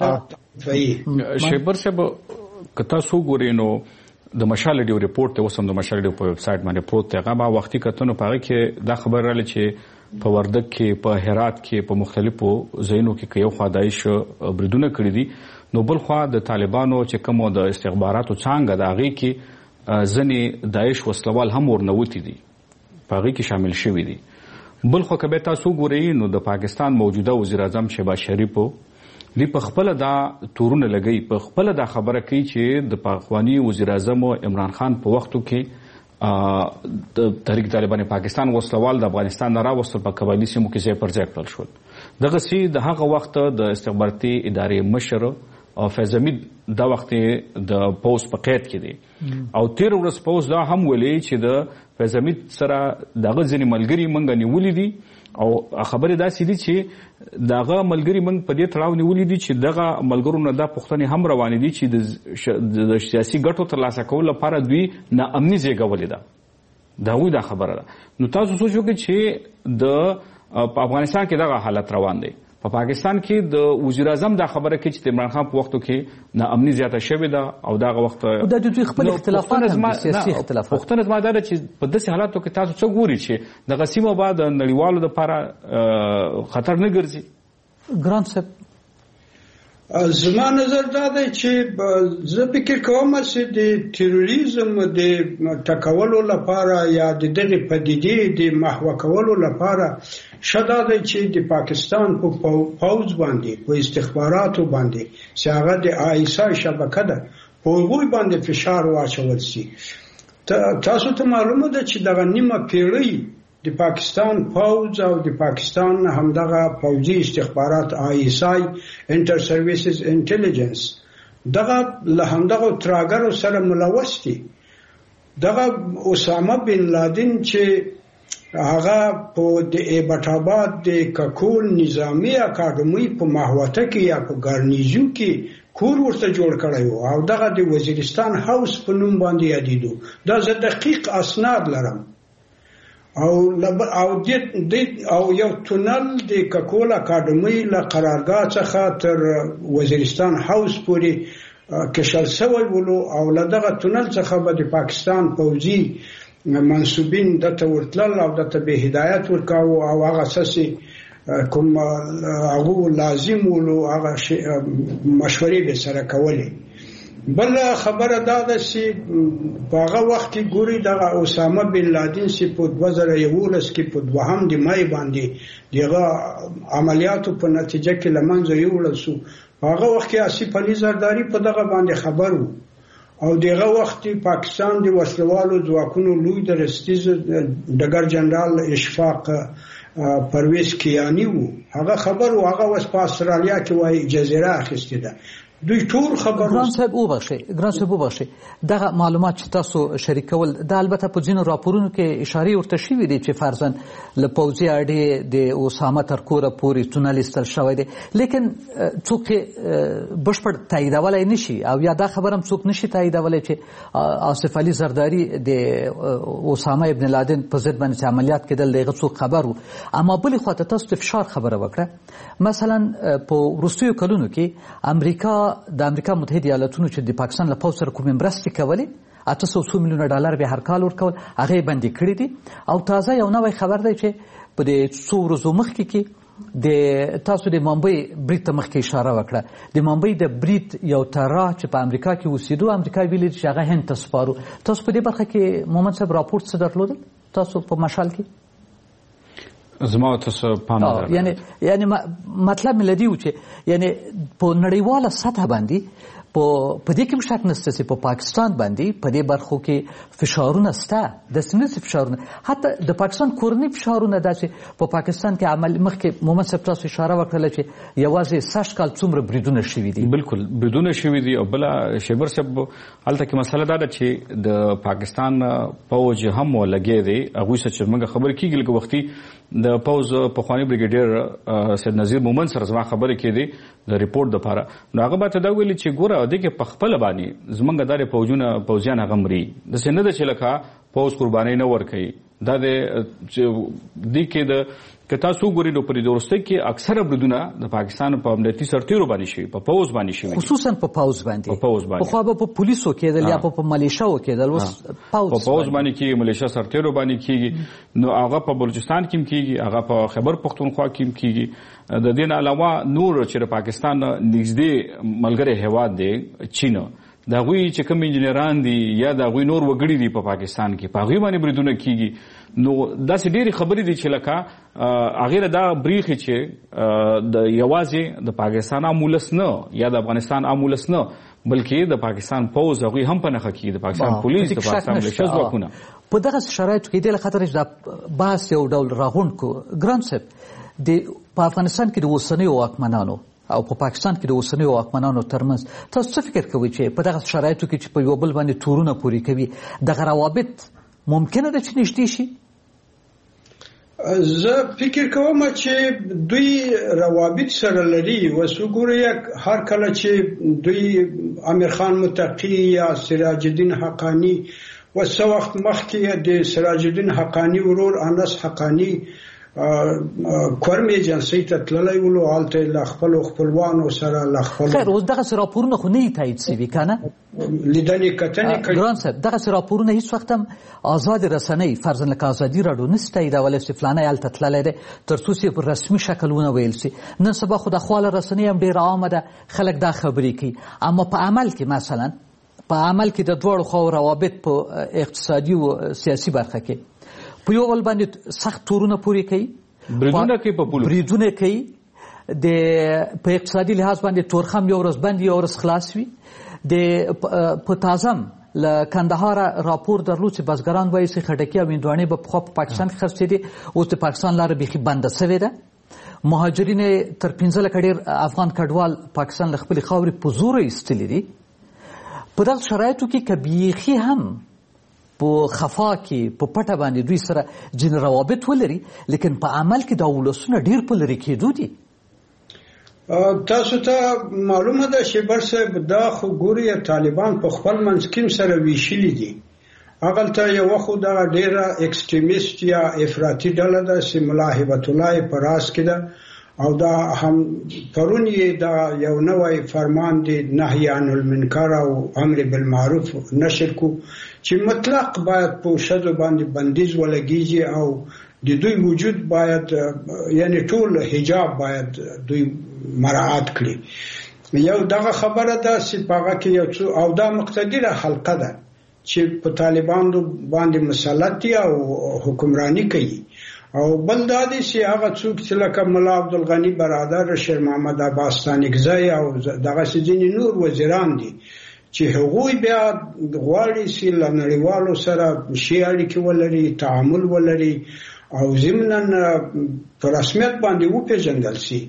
شیبر صاحب کتا سو ګورینو د مشال ډیو ریپورت ته وسم د مشال ډیو په ویب سټ باندې پروت دی. هغه ما وختي کتنو پاره کې دا خبر رااله چې په وردګ کې په هرات کې په مختلفو ځایونو کې یو خدایش بریدونه کړی دي. نو بل خو د طالبانو چې کوم د استخباراتو څنګه د هغه کې ځنې داعش وسلوال هم ورنوتی دي په هغه کې شامل شوی دي. بل خو کبه تاسو ګورئ نو د پاکستان موجوده وزیر اعظم شهباز شریف دی په خپل دا تورونه لګي، په خپل دا خبره کوي چې د پاکستاني وزیر اعظم عمران خان په وختو کې د تحریک طالبان پاکستان وسلوال د افغانستان نه راوستل په قبایلی سیمو کې ځای پر ځای کړل شول. دغه سي د هغه وخت د استخباراتي ادارې مشر او فیض حمید دا وخت د پوز په قید کې دی او تیر ورځ پوز دا هم ولې چې د فیض حمید سره دغه ځینې ملګري منګ نیولې دي او خبره دا سې دي چې دغه ملګری من په دې تړاو نیولې دي چې دغه ملګرو نه دا پښتني هم روان دي چې د سیاسي ګټو ترلاسه کول لپاره دوی نه امني زیږولې ده. دا وی دا خبره ده. نو تاسو سوچو کې چې د افغانستان کې دغه حالت روان دی، په پاکستان کې د وزیر اعظم دا خبره کوي چې عمران خان په وختو کې نا امني زیاته شوې ده او دغه وخت د دوی خپل اختلافات سیاسي اختلافات پښتنه زما دا چې په داسې حالاتو کې تاسو څه ګوري چې دغه سیمه بعد نړیوالو لپاره خطر نه ګرځي؟ ګران صاحب زما نظر دا دی چې زه فکر کوم چې د تروریزم د ټکولو لپاره یا د دغه پدیدې د محو کولو لپاره شدا دی چې د پاکستان په پوز باندې په استخباراتو باندې چې هغه د آیسای شبکه ده په هغوی باندې فشار واچول شي. تاسو ته معلومه ده چې دغه نیمه پیړۍ د پاکستان پوز او د پاکستان همدغه پوځي استخبارات آی ایس آی انټر سرویسز انټيليجنس دغه له همدغه ترهګرو سره ملوث دي. دغه اسامه بن لادن چې هغه په د ایبټ آباد د ککول نظامی اکاډمي په ماهوته کې یا په ګارنیزو کې کور ورته جوړ کړی و او دغه د وزیرستان هاوس په نوم باندې یادېدو. دا زه دقیق اسناد لرم او او د او یو تونل د ککول اکاډمي له قرارګاه څخه تر وزیرستان هاوس پورې کشل شوی ولو او له دغه تونل څخه به د پاکستان پوځي منسوبین دته ورتلل او دته به هدایت ورکاو او هغه سسي کوم هغه لازم ولو هغه مشورې به سره کولې. بل خبره دا ده چې په هغه وخت کې ګوري دغه اسامه بن لادن چې په دوه زره یولس کې په دوهم د مای باندې دغه عملیاتو په نتیجه کې لمنځه یوړل شو. هغه وخت کې آصف علي زرداری په دغه باندې خبر وو او دغه وخت پاکستان د وسلوالو ځواکونو لوی درستیز ډګر جنرال اشفاق پرویز کیانی وو. هغه خبر وو هغه وس په استرالیا کې وای جزیره اخیسته ده. دوی ټول خبر ګران صاحب وبخښئ ګران صاحب وبخښئ دغه معلومات چې تاسو شریکول دا البته په ځینو راپورونو کې اشارې ورته شوي دي چې فرضاً له پوځي اډې د اسامه تر کوره پورې تونل ایستل شوی دی لیکن څوک بشپړ تاییدولی نشي او یا دا خبر هم څوک نشي تاییدولی چې آصف علي زرداري د اسامه ابن لادن په ضد باندې عملیات کېدل د هغه څوک خبر و اما بلې خواته تاسو د فشار خبره وکړه مثلا په وروستیو کلونو کې امریکا د امریکا متحده ایالاتونو چې د پاکستان له پوځ سره کومې مرستې کولې اته سوه څو میلیونه ډالر به هر کال ورکول هغه یې بندي کړي دي او تازه یو نوی خبر دی چې په دې څو ورځو مخکې کې د تاسو د ممبئی برید ته مخکې اشاره وکړه د ممبئی د برید یو طرح چې په امریکا کې اوسېدو امریکا ویلي چې هغه هند ته سپارو تاسو په دې برخه کې مومن صاحب راپورټ څه درلودل تاسو په مشال کې زما تاسو پام درلود یعنی یعنی مطلب مې لدی و چې یعنی په نړیواله سطح باندې په په دې کې شک نشته چې په پاکستان باندې په دې برخو کې فشارونه شته د سنسي فشارونه حتی د پاکستان کورنی فشارونه داسې په پاکستان کې عمل مخکې مومن صاحب تاسو اشاره وکړه چې یوازې سږ کال څومره بریدونه شوي دي بالکل بریدونه شوي دي او بل شیبر صاحب هلته کې مسله دا ده چې د پاکستان پوځ هم ولګي دی هغه څه چې موږ خبر کیږي لکه وختي د پوز پخوانی بریګیډیر سید نذیر مومن سره زما خبرې کېدې د ریپورت لپاره نو هغه به ته دا ویلي چې ګوره د کې په خپل باندې زمونږ داري پوجونه پوزیان هغه مري د سینه د چلکا پوز قرباني نه ور کوي دا د دې کې د کتا سو ګوري نو پرې ورسته کې اکثره بریدونه د پاکستان په امنیتي سرتیرو باندې شي په پوز باندې شي خصوصا په پوز باندې په پوز باندې په خو به په پولیسو کېدل یا په ملیشاو کېدل اوس پوز په پوز باندې کې ملیشیا سرتیرو باندې کېږي نو هغه په بلوچستان کې کېږي هغه په خیبر پختونخوا کې کېږي د دې علاوه نور چې د پاکستان نږدې ملګری هیواد دی چین دا غوي چې کوم انجنیران دي یا دا غوي نور وګړي دي په پاکستان کې په غوي باندې بریدونه کیږي نو دا سې ډېری خبرې دي چې لکه هغه دا بریخي چې د یوازې د پاکستان امولس نه یا د افغانستان امولس نه بلکې د پاکستان پوز هغه هم په نخښه کې د پاکستان پولیس د پاکستان ملیشیا ځواکونه په دغه شرایطو کې د خطر د باس یو ډول راغون کو ګران صاحب د په افغانستان کې د اوسنیو واکمنانو او په پاکستان کې د اوسنیو واکمنانو ترمنځ تاسو څه فکر کوئ چې په دغه شرایطو کې چې په یو بل باندې تورونه پوري کوي دغه روابط ممکنه ده چې نږدې شي؟ زه فکر کوم چې دوی روابط سره لري وسوګوري هر کله چې دوی امیر خان متقی یا سراج الدین حقانی وسو وخت مخکې د سراج الدین حقانی ورور انس حقانی کورم ایجنسی ته تللی ولو حالته له خپل خپلوانو سره له خپل خیر اوس دغه راپورونه خو نه تایید شوي کنه لیدنې کتنې کوي ګران صاحب دغه راپورونه هیڅ وخت هم آزاد رسنۍ فرضاً لکه ازادي راډیو نه تاییدولی چې فلانی هلته تللی دی تر څو چې په رسمي شکل ونه ویل شي نن سبا خو د خواله رسنۍ هم ډېره عامه ده خلک دا خبرې کوي اما په عمل کې مثلا په عمل کې د دواړو خواو روابط په اقتصادي او سیاسي برخه کې په یو بل باندې سخت تورونه پوري کوي بریدونه کوي په پولو بریدونه کوي د په اقتصادي لحاظ باندې تورخم یو ورځ باندې یو ورځ خلاص وي د په تازم له کندهار راپور درلود چې بزګران وایي چې خټکی او هندوانې به په پاکستان کې خرڅېدي اوس د پاکستان لاره بیخي بنده شوې ده مهاجرین تر پنځه لکه ډېر افغان کډوال پاکستان له خپلې خاورې په زوره ایستلي دي په دغه شرایطو کې که بیخي هم په خفا کې په پټه باندې دوی سره ځینې روابط ولري لیکن په عمل کې دا ولسونه ډېر په لرې کېدو دي تاسو ته معلومه ده شیبر صاحب دا خو ګوري طالبان په خپل منځ کې سره ویشلي دي هغلته یو خو دا ډېره اکسټریمیست یا افراطي ډله ده چې ملا هبت الله په راس کې ده او دا هم پرون یې دا یو نوی فرمان دی نهی عن المنکر او امر بالمعروف نشر کو چې مطلق باید په شذ باندې بندیز ولګیږي او د دوی وجود باید یعنی ټول حجاب باید دوی مراعات کړي یو دغه خبره ده چې پاغه کې یو څو او دا مقتدره حلقه ده چې په طالبانو باندې مسلط دي او حکمرانی کوي او بل دا دي چې هغه څوک چې لکه ملا عبدالغنی برادر شیر محمد عباس ثانیګزی او دغه ځینې نور وزیران دي چې هغوی بیا غواړي چې له نړیوالو سره ښې اړیکې ولري تعامل ولري او ضمناً په رسمیت باندې وپېژندل شي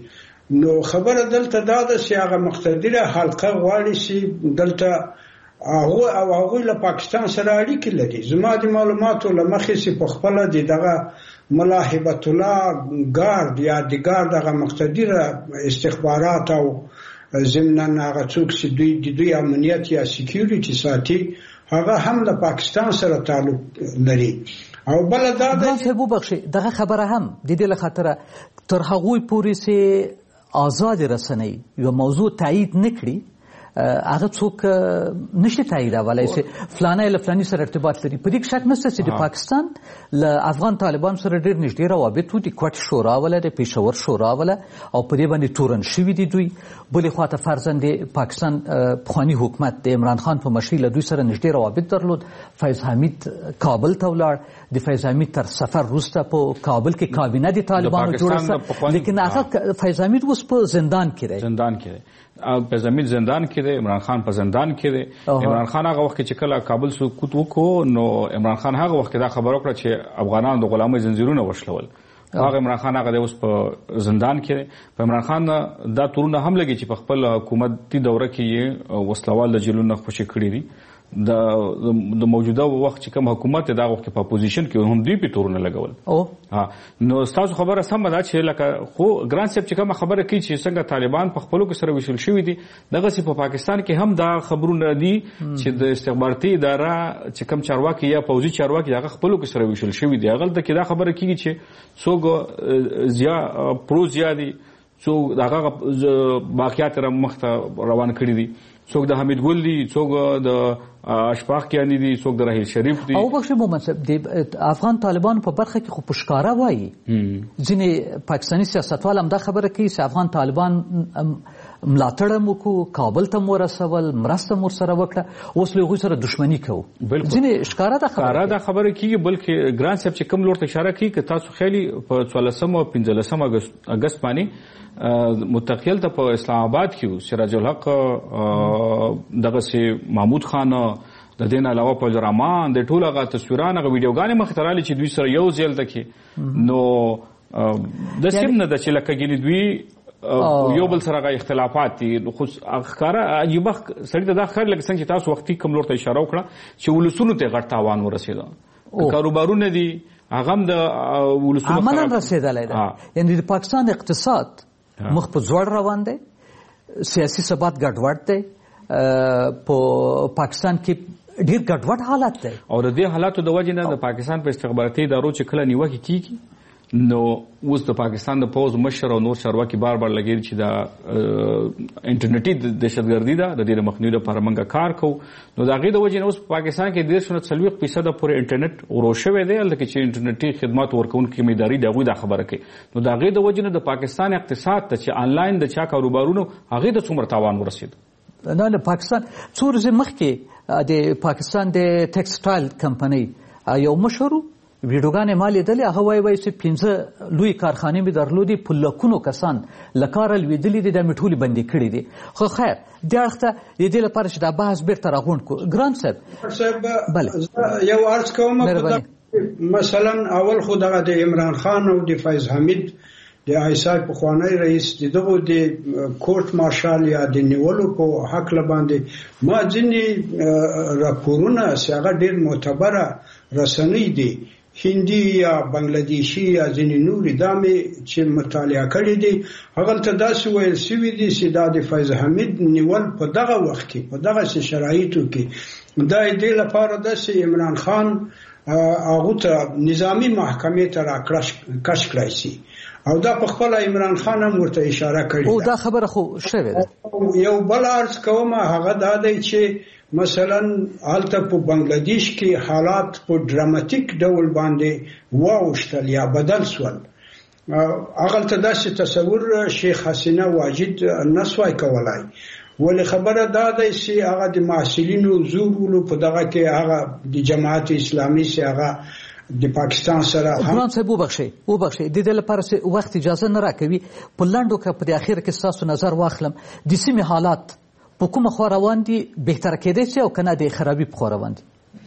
نو خبره دلته دا ده چې هغه مقتدره حلقه غواړي چې دلته هغه او هغه له پاکستان سره اړیکې لري. زما د معلوماتو له مخې چې په خپل د دغه ملاحبت الله ګارد یا د ګارد هغه مقتدره استخبارات او ضمناً هغه څوک چې دوی د دوی امنیت یا سکیوریټي ساتي هغه هم له پاکستان سره تعلق لري. او بل دا د سبو بخشي دغه خبره هم د دې لخاطر تر هغوی پورې سي آزاد رسنۍ یو موضوع تایید نکړي هغه څوک نشي تاییدولای چې فلانه له فلاني سره ارتباط لري. په دې شک نشته چې د پاکستان له افغان طالبان سره ډېر نږدې روابط وو. د کوټ شورا ولا د پېښور شورا ولا او په دې باندې تورن شوي دي دوی. بلې خواته فرضاً د پاکستان پخواني حکومت د عمران خان په مشرۍ له دوی سره نږدې روابط درلود. فیض حمید کابل ته ولاړ. د فیض حمید تر سفر وروسته په کابل کې کابینه د طالبانو جوړه شوه، لیکن هغه فیض حمید اوس په زندان کې دی. زندان کې دی. فیض حمید زندان کې دی، عمران خان په زندان کې دی. عمران خان هغه وخت چې کله کابل سقوط وکړو نو عمران خان هغه وخت دا خبر وکړه چې افغانانو د غلامۍ زنجیرونه وشلول. هغه عمران خان هغه اوس په زندان کې دی. په عمران خان دا تورونه هم لګي چې په خپل حکومتي دوره کې یې وسلوال د جیلونو خوشي کړي دي. د د موجوده وخت چې کوم حکومت دا وخت په اپوزیشن کې هم دوی په تورونه لګول. او ها نو تاسو خبره سم ده چې لکه خو ګران صاحب چې کوم خبره کوي چې څنګه طالبان په خپلو کې سره وشل شوی دي دغه سي په پاکستان کې هم دا خبرونه دي چې د استخباراتي اداره چې کوم چارواکي یا پوځي چارواکي هغه خپلو کې سره وشل شوی دي. هغه ته کې دا خبره کیږي چې څوک زیا پرو زیادي څوک دغه باقیات را مخته روان کړی دي، څوک د حمید ګل دي، څوک د اشفاق کیانی دي، څوک د رحیل شریف دي. او بخښه مو مطلب د افغان طالبانو په برخه کې خو پښکارا وایي ځینې پاکستاني سیاستوال هم دا خبره کوي چې افغان طالبان ملاتړ مو کو کابل ته مو رسول مرسته مو سره وکړه اوس له هغوی سره دښمني کوو. ځینې ښکاره دا خبره دا خبره کیږي. بلکې ګران صاحب چې کوم لور ته اشاره کوي که تاسو خیالي په څوارلسم او پنځلسم اګست باندې متقیل ته په اسلام آباد کې سراج الحق دغه سي محمود خان د دین علاوه په جرامان د ټول هغه تصویران هغه ویډیوګانې مخ ته راغلي چې دوی سره یو ځل تکي نو د سیم نه د چې لکه ګینې دوی یو بل سره غا اختلافات دي. خو ښکاره عجیبه سړی ته دا ښکاري لکه څنګه چې تاسو وختي کوم لور ته اشاره وکړه چې ولسونو ته غټ تاوان ورسېده. کاروبارونه دي هغه هم د ولسونو عملاً رسېدلی ده. یعنې د پاکستان اقتصاد مخ په ځوړ روان دی، سیاسي ثبات ګډوډ دی، په پاکستان کې ډېر ګډوډ حالت دی. او د دې حالاتو د وجې نه د پاکستان په استخباراتي ادارو چې کله نیوکې کېږي نو اوس د پاکستان د پوځ مشر او نور چارواکي بار بار لګېږي چې دا انټرنیټي دهشتګردي ده، د دې د مخنیوي لپاره موږ کار کوو. نو د هغې د وجې نه اوس په پاکستان کې دېرش نه څلوېښت فیصده پورې انټرنیټ ورو شوی دی. هلته کې چې انټرنیټي خدمات ورکوونکي کومې ادارې دي هغوی دا خبره کوي. نو د هغې د وجې نه د پاکستان اقتصاد ته چې آنلاین د چا کاروبارونو هغې ته څومره تاوان ورسېد. نه نه پاکستان څو ورځې مخکې د پاکستان د ټیکسټایل کمپنۍ یو مشر ویډیوګانې ما لیدلې هغه وایي وایي چې پنځه لوی کارخانې مې درلودې په لکونو کسان له کاره لوېدلي دي دا مې ټولې بندې کړي دي. خو خیر دې اړخ ته د دې لپاره چې دا بحث بېرته راغونډ کړو. ګران صاحب بله یو عرض کوم مثلا اول خو دغه د عمران خان او د فیض حمید د آیسای پخوانی رئیس دغه د کورټ مارشال یا د نیولو په حق باندې ما ځینې راپورونه چې هغه ډېر معتبره رسنۍ دي هندي یا بنگلادیشي یا ځینې نورې دا مې چې مطالعه کړي دي هغه ته داسې ویل شوي دي چې دا د فیض حمید نیول په دغه وخت کې په دغه شرایطو کې دا دې لپاره ده چې عمران خان هغه ته نظامی محکمې ته راکش کړی شي او دا په خپل عمران خان هم ورته اشاره کړې او دا خبره خو شوې ده. یو بل عرض کوم هغه دا دی چې مثلا هلته په بنگلاديش کې حالات په ډراماتیک ډول باندې واوښتل یا بدل شول. هغه ته داسې تصور شیخ حسینه واجد نسوای کولای ولې خبره دا ده چې هغه د محصلینو زورولو په دغه کې هغه د جماعت اسلامي سي هغه د پاکستان سره ګران صاحب وبخښئ وبخښئ د دې لپاره وخت اجازه نه راکوي په لنډو کې په اخر کې ستاسو نظر واخلم د سیمې حالات په کومه خوا روان دي بهتره کېدای شي او کنه د خرابي په خوا روان دي.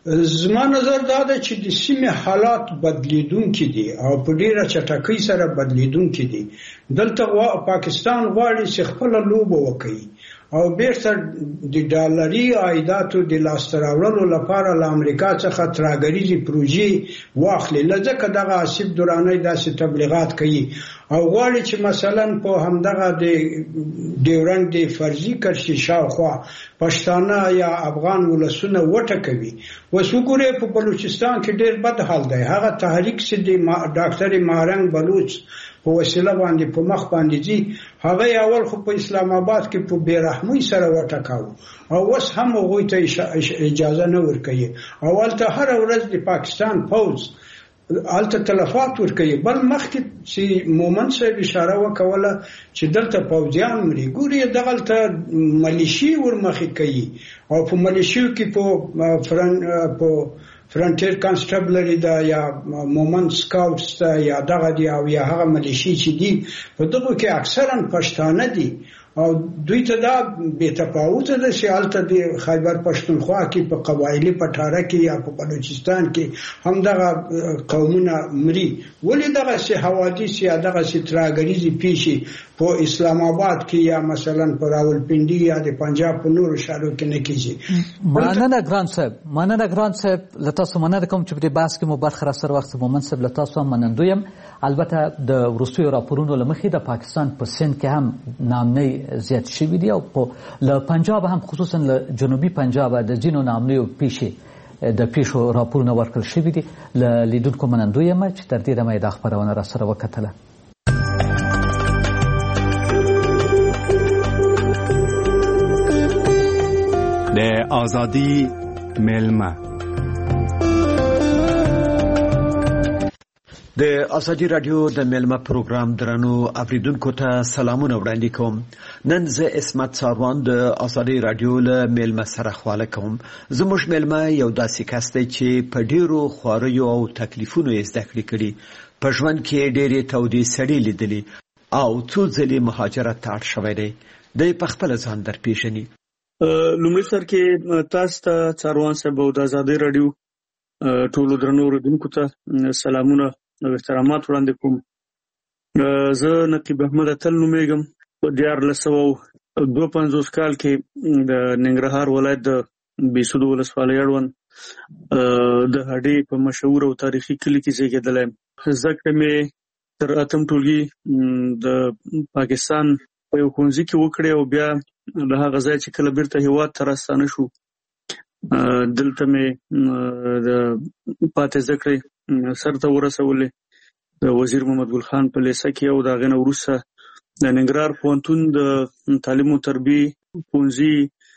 زما نظر دا ده چې د سیمې حالات بدلیدونکي دي او په ډیره چټکۍ سره بدلیدونکي دي. دلته پاکستان غواړي چې خپله لوبه وکړي او بیرته د ډالري عایداتو د لاسته راوړلو لپاره له امریکا څخه ترهګریزې پروژې واخلي. ځکه دغه آصف دراني داسې تبلیغات کوي او غواړي چې مثلا په همدغه د ډیورنډ د فرضي کرښې شاوخوا پښتانه یا افغان ولسونه وټکوي. اوس وګورئ په بلوچستان کې ډېر بد حال دی. هغه تحریک چې د ډاکټر مهرنګ بلوچ په وسیله باندې په مخ باندې ځي، هغه اول خو په اسلام آباد کې په بیرحمۍ سره وټکاو او اوس هم هغوی ته اجازه نه ورکوي. اول ته هر ورځ د پاکستان پوځ الته تلفات ورکوي. بل مخکې چې مومن صاحب اشاره وکوله چې دلته پوځیان مري، ګوري دغلته ملیشي ورمخې کوي او په ملیشیو کې په فرن په فرنټیر کانسټیبلری دا یا مومن سکاوټس دا یا دغه دی او یا هغه ملیشي چې دي په دغه کې اکثرا پښتانه دي او دوی ته دا بې تفاوته ده چې هلته د خیبر پښتونخوا کې په قبایلي پټاره کې یا په بلوچستان کې هم دغه قومونه مري. ولې دغسې حوادث یا دغسې ترهګریزې پیښې په اسلام آباد کې یا مثلا په راولپنډي یا د پنجاب په نورو ښارو کې نه کېږي؟ مننه ګران صاحب، مننه ګران صاحب، له تاسو مننه کوم چې په دې بحث کې مو برخه را سره وخت مومن صاحب له تاسو هم منندوی یم. البته د وروستیو راپورونو له مخې د پاکستان په سند کې هم نامنۍ زیات شوي دي او له پنجاب هم خصوصا له جنوبي پنجاب د ځینو نامنیو پیښې د پیښو راپورونه ورکړل شوي دي. له لیدونکو منندوی یم چې تر دې دمه یې دا خپرونه را سره وکتله. د آزادی میلمه د ازادي رادیو د میلمه پروګرام درنو اوریدونکو ته سلامونه وړاندې کوم. نن زه اسمت ساروان د ازادي رادیو له میلمه سره خواله کوم. زموږ میلمه یو داسې کس دی چې په ډیرو خواریو او تکلیفونو یې زده کړې کړي، په ژوند کې ډېرې تودې سړې لیدلې او څو ځلې مهاجرت ته اړ شوی دی. دی په خپله ځان درپېژني. لومړي سر کې تاسو ته ساروان صاحب او د ازادي رادیو ټولو درنو اوریدونکو ته سلامونه او احترامات وړاندې کوم. زه نقیب احمد اتل نومېږم. په دیارلس سوه دوه پنځوس کال کې د ننګرهار ولایت د بیسودو ولسوالۍ اړوند د هډې په مشهور او تاریخي کلي کې زیږېدلی یم. زده کړې مې تر اتم ټولګي د پاکستان په یو ښوونځي کې وکړې او بیا له هغه ځای چې کله بیرته هېواد ته راستانه شو، دلته مې د پاتې زده کړې سر ته ورسولې د وزیر محمد ګل خان په لیسه کې او د هغې نه وروسته د ننګرهار پوهنتون د تعلیم و تربیې ښوونځي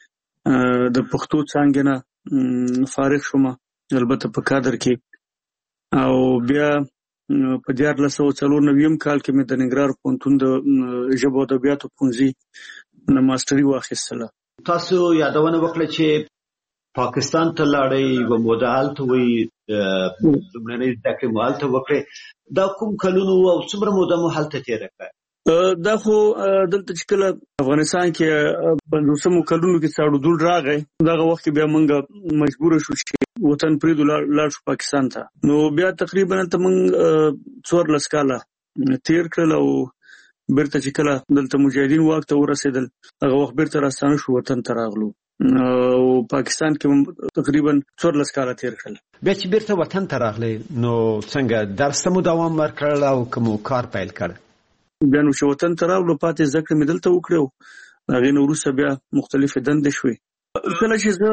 د پښتو څانګې نه فارغ شوم، البته په کادر کې. او بیا په دیارلس سوه څلور نویم کال کې مې د ننګرهار پوهنتون د ژبو او ادبیاتو ښوونځي نه ماسټري واخیستله. تاسو یادونه وکړه چې پاکستان ته لاړئ، یوه موده هلته وئ، لومړنۍ زده کړې مو هلته وکړې. دا کوم کلونه وو او څومره موده مو هلته تېره کړه؟ دا خو دلته چې کله افغانستان کې پنځوسمو کلونو کې څاړودول راغی، دغه وخت کې بیا موږ مجبوره شو چې وطن پرېږدو، لاړ شو پاکستان ته. نو بیا تقریبا هلته موږ څوارلس کاله تېر کړل او بیرته چې کله دلته مجاهدین واک ته ورسېدل، هغه وخت بیرته راستانه شو، وطن ته راغلو او پاکستان کې تقریبا څوارلس کاله تېر کړل. بیا چې بیرته وطن ته راغلی نو څنګه درس ته مو دوام ورکړل او که مو کار پیل کړ؟ بیا نو چې وطن ته راغلو پاتې زده کړې مې دلته وکړې او د هغې نه وروسته بیا مختلفې دندې شوې. کله چې زه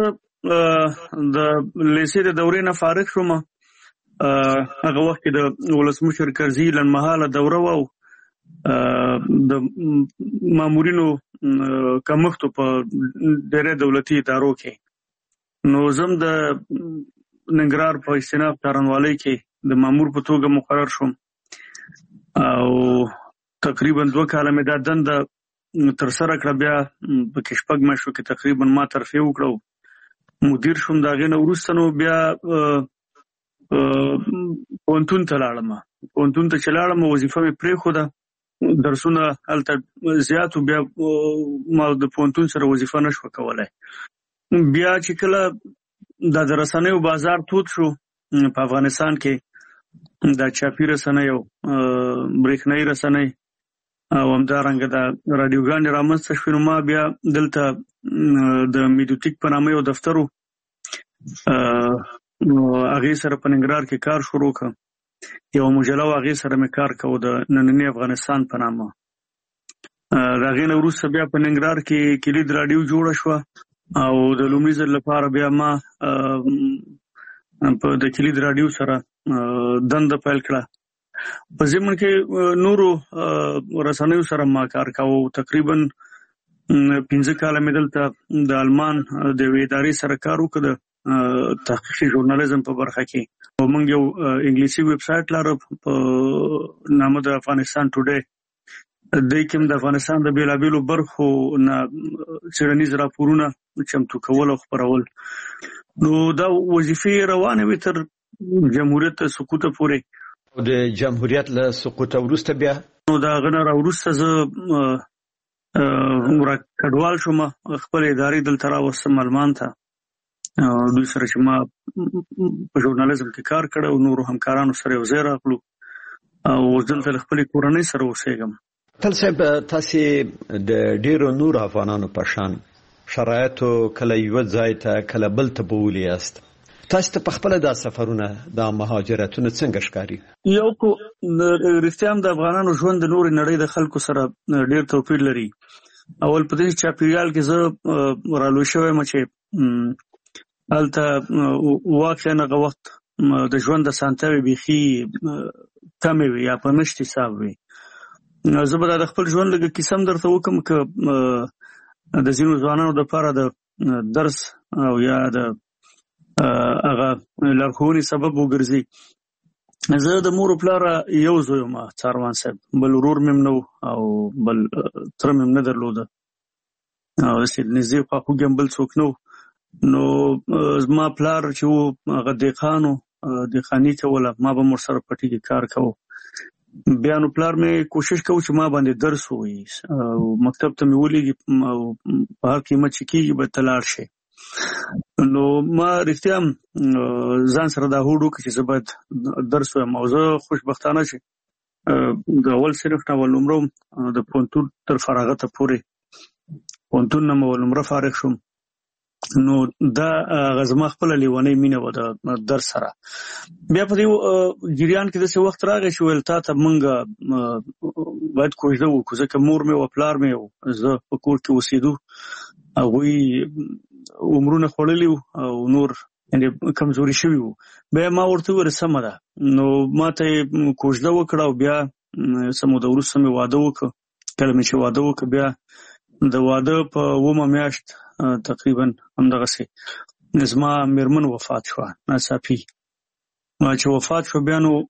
د لیسې د دورې نه فارغ شوم، هغه وخت کې د ولسمشر کرزي لنډمهاله دوره وه او د مامورینو کمښتو په ډېری دولتي ادارو کې. نو زه هم د ننګرهار په استناف څارنوالۍ کې د مامور په توګه مقرر شوم او تقریبا دوه کاله مې دا دنده ترسره کړه. بیا پکې شپږ میاشتو کې تقریبا ما ترفیع وکړه او مدیر شوم. د هغې نه وروسته نو بیا پوهنتون ته لاړم. پوهنتون ته چې لاړم وظیفه مې پرېښوده، درسونه هلته زیات و، بیا ما د پوهنتون سره وظیفه نه شوه کولی. بیا چې کله د رسنیو بازار تود شو په افغانستان کې د چاپی رسنۍ او برېښنایي رسنۍ او همدارنګه د رادیوګانې رامنځته شوې. نو ما بیا دلته د میډیوټیک په نامه یو دفتر و، هغې سره په ننګرهار کې کار شروع کړ. یو مجله و، هغې سره مې کار کوو د ننني افغانستان په نامه. د هغې نه وروسته بیا په ننګرهار کې کلید راډیو جوړه شوه او د لومړي ځل لپاره بیا ما په د کلید راډیو سره دنده پیل کړه. په ضمن کې نورو رسنیو سره ما کار کاوه. تقریبا پنځه کاله مې دلته د آلمان د یوې ادارې سره کار وکړ د تحقیقي ژورنالیزم په برخه کې. او موږ یو انګلیسي ویب سایټ لرو په نامه د افغانستان ټوډے. دوی کې د افغانستان د بیلابیلو برخو نه څېړنیز راپورونه چمتو کول او خپرول. نو دا وظیفې روانې وې تر جمهوریت سقوطه پورې. د جمهوریت له سقوطه وروسته بیا نو دا غنه راوروسته زه کډوال شوم، خپل ادارې دلته راوستم آلمان ته. دوی سره چې ما په ژورنالیزم کې کار کړی او نورو همکارانو سره یو ځای راغلو او اوس دلته له خپلې کورنۍ سره اوسېږم. تل صاحب، تاسې د ډېرو نورو افغانانو په شان شرایطو کله یوه ځای ته کله بل ته بوولي یاست. تاسو ته په خپله دا سفرونه دا مهاجرتونه څنګه ښکاري؟ یو کو رښتیا هم د افغانانو ژوند د نورې نړۍ د خلکو سره ډېر توپیر لري. اول په دې چاپېریال کې زه رالوی شوی یم چې هلته واقعا هغه وخت د ژوند اسانتیاوې بیخي کمې وي یا په نشت حساب وي. زه به دا د خپل ژوند لږه کیسه هم درته وکړم که د ځینو ځوانانو دپاره د درس او یا د هغه لارښوونې سبب وګرځي. زه د مور و پلاره یو زوی یم څاروان صاحب، بل ورور مې هم نه و او بل تره مې هم نه درلوده او داسې نږدې خواخوږي هم بل څوک نه و. نو زما پلار چې و هغه دهقان و، دهقاني کوله، ما به هم ورسره پټي کې کار کوو. بیا نو پلار مې کوشش کوو چې ما باندې درس ووایي او مکتب ته مې ولېږي او په هر قیمت چې کېږي به ته لاړ شې. نو ما رښتیا هم ځان سره دا هوډ وکړ چې زه باید درس ووایم. او زه خوشبختانه چې د اول صنف نه اول نمره وم، د پوهنتون تر فراغته پورې پوهنتون نه مې اول نمره فارغ شوم. نو دا هغه زما خپله لیونۍ مینه وه د درس سره. بیا په دې جریان کې داسې وخت راغی چې ویل تا ته موږ باید کوژده وکړو، ځکه مور مې وه پلار مې و، زه په کور کې اوسېدو، هغوی عمرونه خوړلي وو او نور یعنې کمزوري شوي وو. بیا ما ورته وویل سمه ده. نو ما ته یې کوژده وکړه او بیا څه موده وروسته مې واده وکړ. کله مې چې واده وکړ بیا د واده په اوومه میاشت تقریبا همدغسې زما مېرمن وفات شوه ناڅاپي. چې وفات شوه بیا نو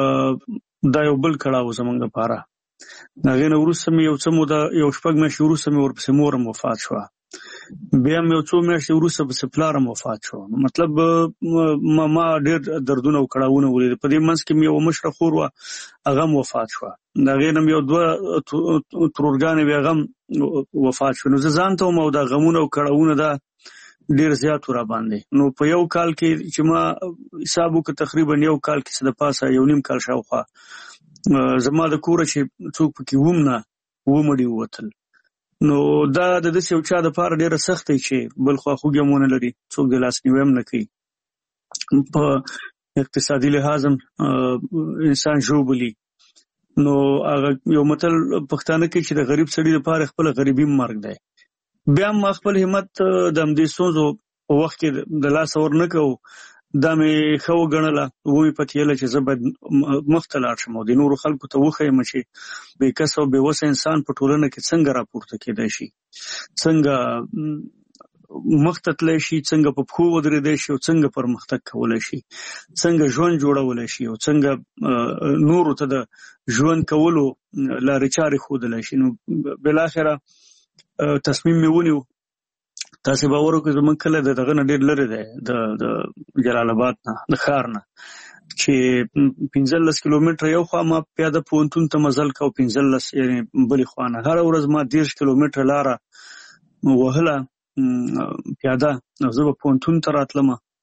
دا یو بل کړاو و زموږ دپاره. د هغې نه وروسته مې یو څه موده یو شپږ میاشتې وروسته مې ورپسې مور هم وفات شوه. بیا مې یو څو میاشتې وروسته پسې پلار هم وفات شو. مطلب ما ما ډېر دردونه او کړاوونه ولیدل. په دې منځ کې مې یوه مشره خور وه، هغه هم وفات شوه. د هغې نه مې یو دوه ترورګانې وې، هغه هم وفات شو. نو زه ځان ته وم او دا غمونه او کړاوونه دا ډېر زیات و را باندې. نو په یو کال کې چې ما حساب وکړ تقریبا یو کال کې څه د پاسه یو نیم کال شاوخوا زما د کوره چې څوک پکې وم نه اووه مړي ووتل. نو دا د داسې یو چا دپاره ډېره سخت دی چې بل خواخوږي هم ونه لري، څوک د لاسنیوی هم نه کوي. په اقتصادي لحاظ هم انسان ژوبلي. نو هغه یو متل پښتانه کې چې د غریب سړي دپاره خپله غریبي مرګ دی. بیا هم ما خپل همت د همدې ستونزو په وخت کې د لاسه ور نه کوو. دا مې ښه وګڼله، ومې پتېیله چې زه باید مخ ته لاړ شم او د نورو خلکو ته وښیم چې بې کسه او بې وسه انسان په ټولنه کې څنګه راپورته کېدی شي، څنګه مخ ته تللی شي، څنګه په پښو ودرېدی شي او څنګه پرمختګ کولی شي، څنګه ژوند جوړولی شي او څنګه نورو ته د ژوند کولو لارې چارې ښودلی شي. نو بالاخره تصمیم مې ونیو. تاسې باور وکړئ زموږ کلی د دغه نه ډېر لرې دی، د جلال آباد نه، د ښار نه، چې پنځلس کیلومتره یو خوا ما پیاده پوهنتون ته مزل کوو، پنځلس یعنې بلې خوا نه هره ورځ ما دېرش کیلومتره لاره وهله پیاده. زه به پوهنتون ته راتلم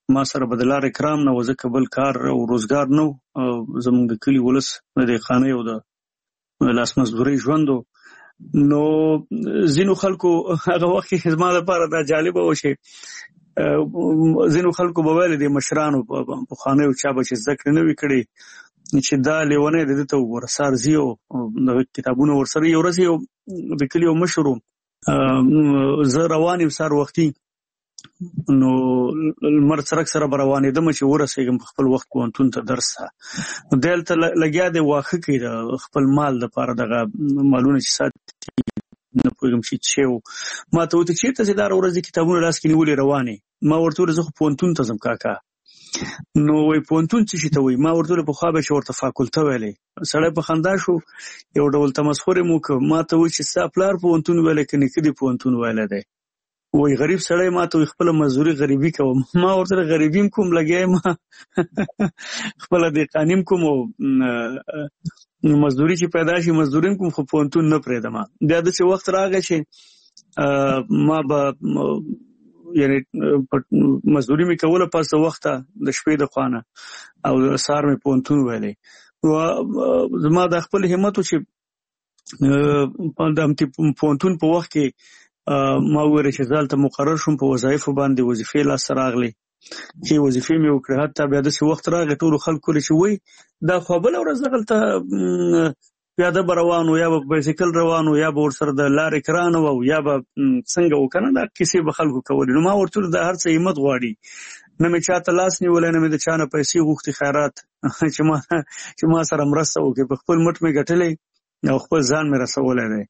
ما سره به د لارې کرام نه و، ځکه بل کار او روزګار نه و. زموږ د کلي ولس د دهقانۍ او د لاس مزدورۍ ژوند و. نو ځینو خلکو هغه وخت کې زما لپاره دا جالبه و چې ځینو خلکو به ویل د مشرانو پخوانیو چا به چې زده کړې نه وي کړې چې دا لیونی دی، ده ته وګوره سار ځي او دغه کتابونه ورسره. یو ورځ یو د کلي یو مشر و، زه روان یم سهار وختي، نو لمر څرک سره به روانېدم چې ورسېږم په خپل وخت پوهنتون ته درس ته. نو دی هلته لګیا دی واښه کوي د خپل مال دپاره، دغه مالونه چې ساتي نه پوهېږم چې څه شی و. ما ته وویل چېرته ځې دا ورځ د کتابونه لاس کې نیولې روان یې؟ ما ورته وویل زه خو پوهنتون ته ځم کاکا. نو وایي پوهنتون څه شي ته وایي؟ ما ورته وویل پخوا به چې ورته فاکولته ویلی. سړی په خندا شو، یو ډول تمسخر یې مو وکړ. ما ته وایي چې ستا پلار پوهنتون ویلی که نیکه دې پوهنتون ویلی دی؟ وایي غریب سړی، ما ته وایي خپله مزدوري غریبي کوم. ما ورته ویل غریبي هم کوم، لګیا یم خپله دهقاني هم کوم او مزدوري چې پیدا شي مزدوري هم کوم، خو پوهنتون نه پرېږدم. بیا داسې وخت راغی چې ما به یعنې مزدوري مې کوله پس د وخته د شپې د خوا نه، او سهار مې پوهنتون ویلی. زما دا خپل همت و چې د همدې پوهنتون په وخت کې ما وویل چې زه هلته مقرر شوم په وظایفو باندې، وظیفې لاسته راغلې، ښې وظیفې مې وکړې. حتی بیا داسې وخت راغی ټولو خلکو ویل چې وایي دا خو بله ورځ دغلته پیاده به روان و، یا به په بایسکل روان و، یا به ورسره د لارې کران و، یا به څنګه و که نه، دا کیسې به خلکو کولې. نو ما ورته ویل دا هر څه همت غواړي، نه مې چا ته لاس نیولی، نه مې د چا نه پیسې غوښتې خیرات چې ما چې ما سره مرسته وکړي. په خپل مټ مې ګټلی او خپل ځان مې رسولی دی.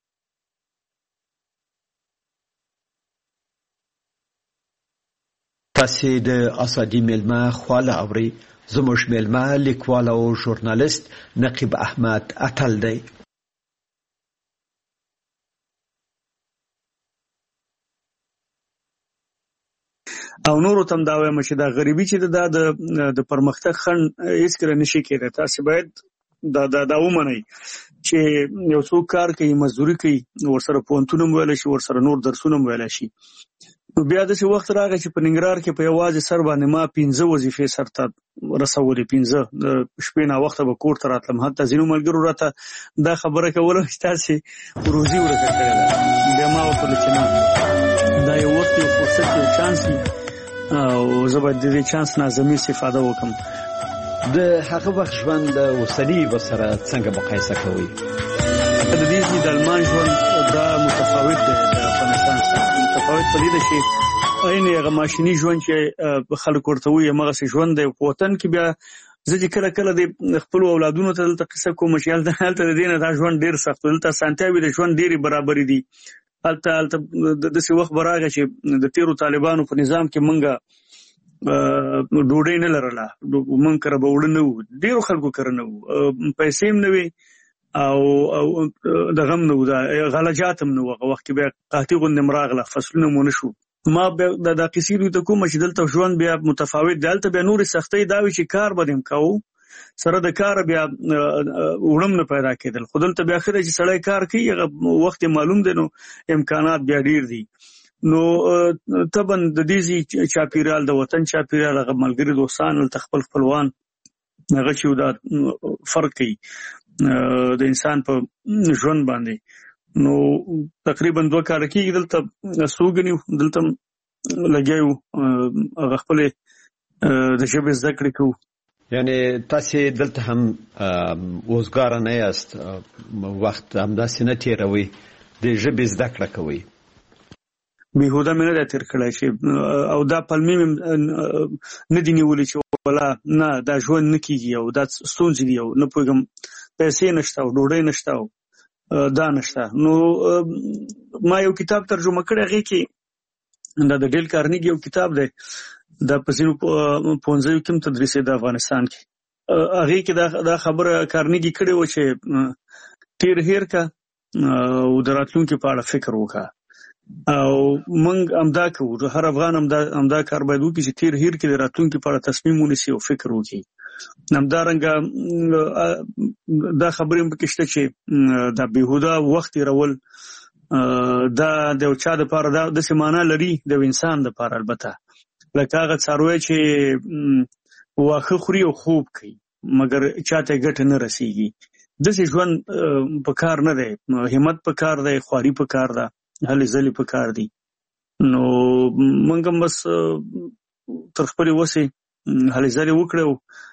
تاسې د ازادي میلمه خواله اورئ. زموږ میلمه لیکوال او ژورنالیست نقیب احمد اتل دی. او نورو ته هم دا وایم چې دا غریبي چې دا د پرمختګ خنډ هېڅکله نشي کېدی. تاسې باید دا دا دا ومنئ چې یو څوک کار کوي، مزدوري کوي، ورسره پوهنتون هم ویلی شي، ورسره نور درسونه هم ویلی شي. نو بیا داسې وخت راغی چې په ننګرهار کې په یوازې سر باندې ما پنځه وظیفې سر ته رسولې، پنځه. د شپې ناوخته به کور ته راتلم. حتی ځینو ملګرو راته دا خبره کوله چې تاسې روزي ورکه کړې ده. بیا ما ورته وویل چې نه، دا یو وخت یو فرصت یو چانس وي او زه باید د دې چانس نه اعظمي استفاده وکړم. د هغه وخت ژوند د اوسني ژوند سره څنګه مقایسه کوئ؟ د دې چې د المان ژوند دا متفاوت دی د افغانستان سره. متفاوت په دې ده چې عین هغه ماشیني ژوند چې خلک ورته وایي همغسې ژوند دی. په وطن کې بیا زه چې کله کله د خپلو اولادونو ته دلته قصه کوم چې هلته هلته د دې نه دا ژوند ډېر سخت و، دلته اسانتیاوې د ژوند ډېرې برابرې دي. هلته هلته داسې وخت به راغی چې د تېرو طالبانو په نظام کې مونږه ډوډۍ نه لرله، مونږ کره به اوړه نه وو، ډېرو خلکو کره نه وو، پیسې هم نه وې او دغه هم نه وو، غلجات هم نه وو. هغه وخت کې بیا قحطي غوندې هم راغله، فصلونه مو نه شو. ما بیا دا کیسې دوی ته کومه چې دلته ژوند بیا متفاوت دی. هلته بیا نورې سختۍ دا وي چې کار به دې هم کوو، سره د کاره بیا اوړه هم نه پیدا کېدل. خو دلته بیا ښه دی چې سړی کار کوي، هغه وخت یې معلوم دی، نو امکانات بیا ډېر دي. نو طبعا د دې چاپېریال، د وطن چاپېریال، هغه ملګري دوستان، هلته خپل خپلوان، هغه چې دا فرق کوي د انسان په ژوند باندې. نو تقریبا دوه کاله کېږي دلته ستوګنې یو، دلته لګیا یو، هغه خپلې د ژبې زده کړې کوو. یعنې تاسې دلته هم اوزګاره نه یاست، وخت همداسې نه تېروئ، د ژبې زده کړه کوئ؟ بېهوده مې نه دی تېر کړی چې او دا پلمې مې نه دي نیولې چې ولا نه دا ژوند نه کېږي او دا ستونزې دي او نه پوهېږم پیسې نشته او ډوډۍ نشته او دا نشته. نو ما یو کتاب ترجمه کړی، هغې کې دا د ډیل کارنیګي یو کتاب دی، دا په ځینو پوهنځیو کې هم تدریس دی افغانستان کې. هغې کې دا خبره کارنیګي کړې وه چې تېر هېر که او د راتلونکي په اړه فکر وکړه. او موږ همدا کوو، هر افغان همدا کار باید وکړي چې تېر هېر کې د راتلونکي په اړه تصمیم ونیسي او فکر وکړي. همدارنګه دا خبرې هم پکې شته چې دا بېهوده وخت تېرول دا د یو چا دپاره دا داسې معنا لري، د یو انسان دپاره البته لکه هغه څاروی چې واښه خوري او خوب کوي مګر چاته ګټه نه رسیږي. داسې ژوند په کار نه دی. همت په کار دی، خواري په کار ده، هلې ځلې په کار دي. نو موږ هم بس تر خپلې وسې هلې ځلې وکړو،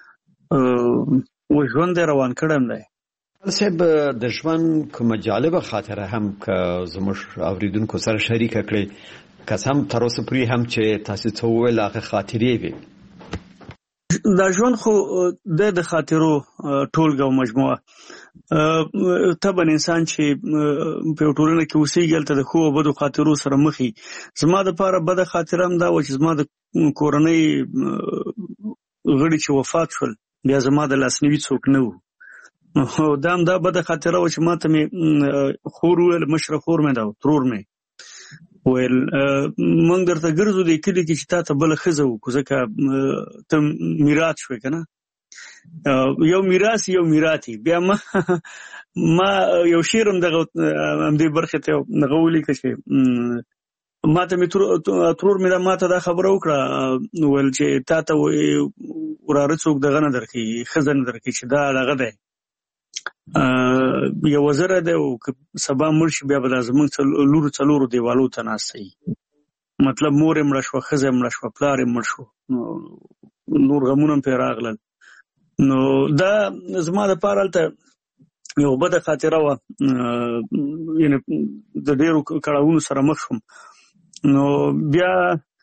و ژوند یې روان کړی دی. صاحب د ژوند کومه جالبه خاطره هم که زموږ اوریدونکو سره شریکه کړئ، که څه هم تر اوسه پورې هم چې تاسو څه وویل هغه خاطرې وي؟ دا ژوند خو د خاطرو ټولګه او مجموعه. طبعا انسان چې په یو ټولنه کې اوسېږي هلته د ښو او بدو خاطرو سره مخ وي. زما دپاره بده خاطره هم دا وه چې زما د کورنۍ غړي چې وفات شول بیا زما د لاسنیوي څوک نه وو. دا هم دا بده خاطره وه چې ما ته مې خور وویل، مشره خور مې ده ترور مې ویل موږ درته ګرځو دې کلي کې چې تا ته بله ښځه وکړو ځکه ته میراث شوې که نه. یو میراث یو میراثي. بیا ما ما یو شعر هم دغه همدې برخې ته دغه ولیکه چې ما ته مې ترور مې ما ته دا خبره وکړه، ویل چې تا ته وراره څوک دغه نه درکوي، ښځه نه درکوي چې دا دغه دی یو وزره دی او که سبا مړ شي بیا به دا زموږ لورو څلورو دیوالو ته ناسته وي. مطلب مور یې مړه شوه، ښځه یې مړه شوه، پلار یې مړ شو، نور غمونه هم پرې راغلل. نو دا زما دپاره هلته یو بده خاطره وه، یعنې د ډېرو کړاوونو سره مخ شوم. نو بیا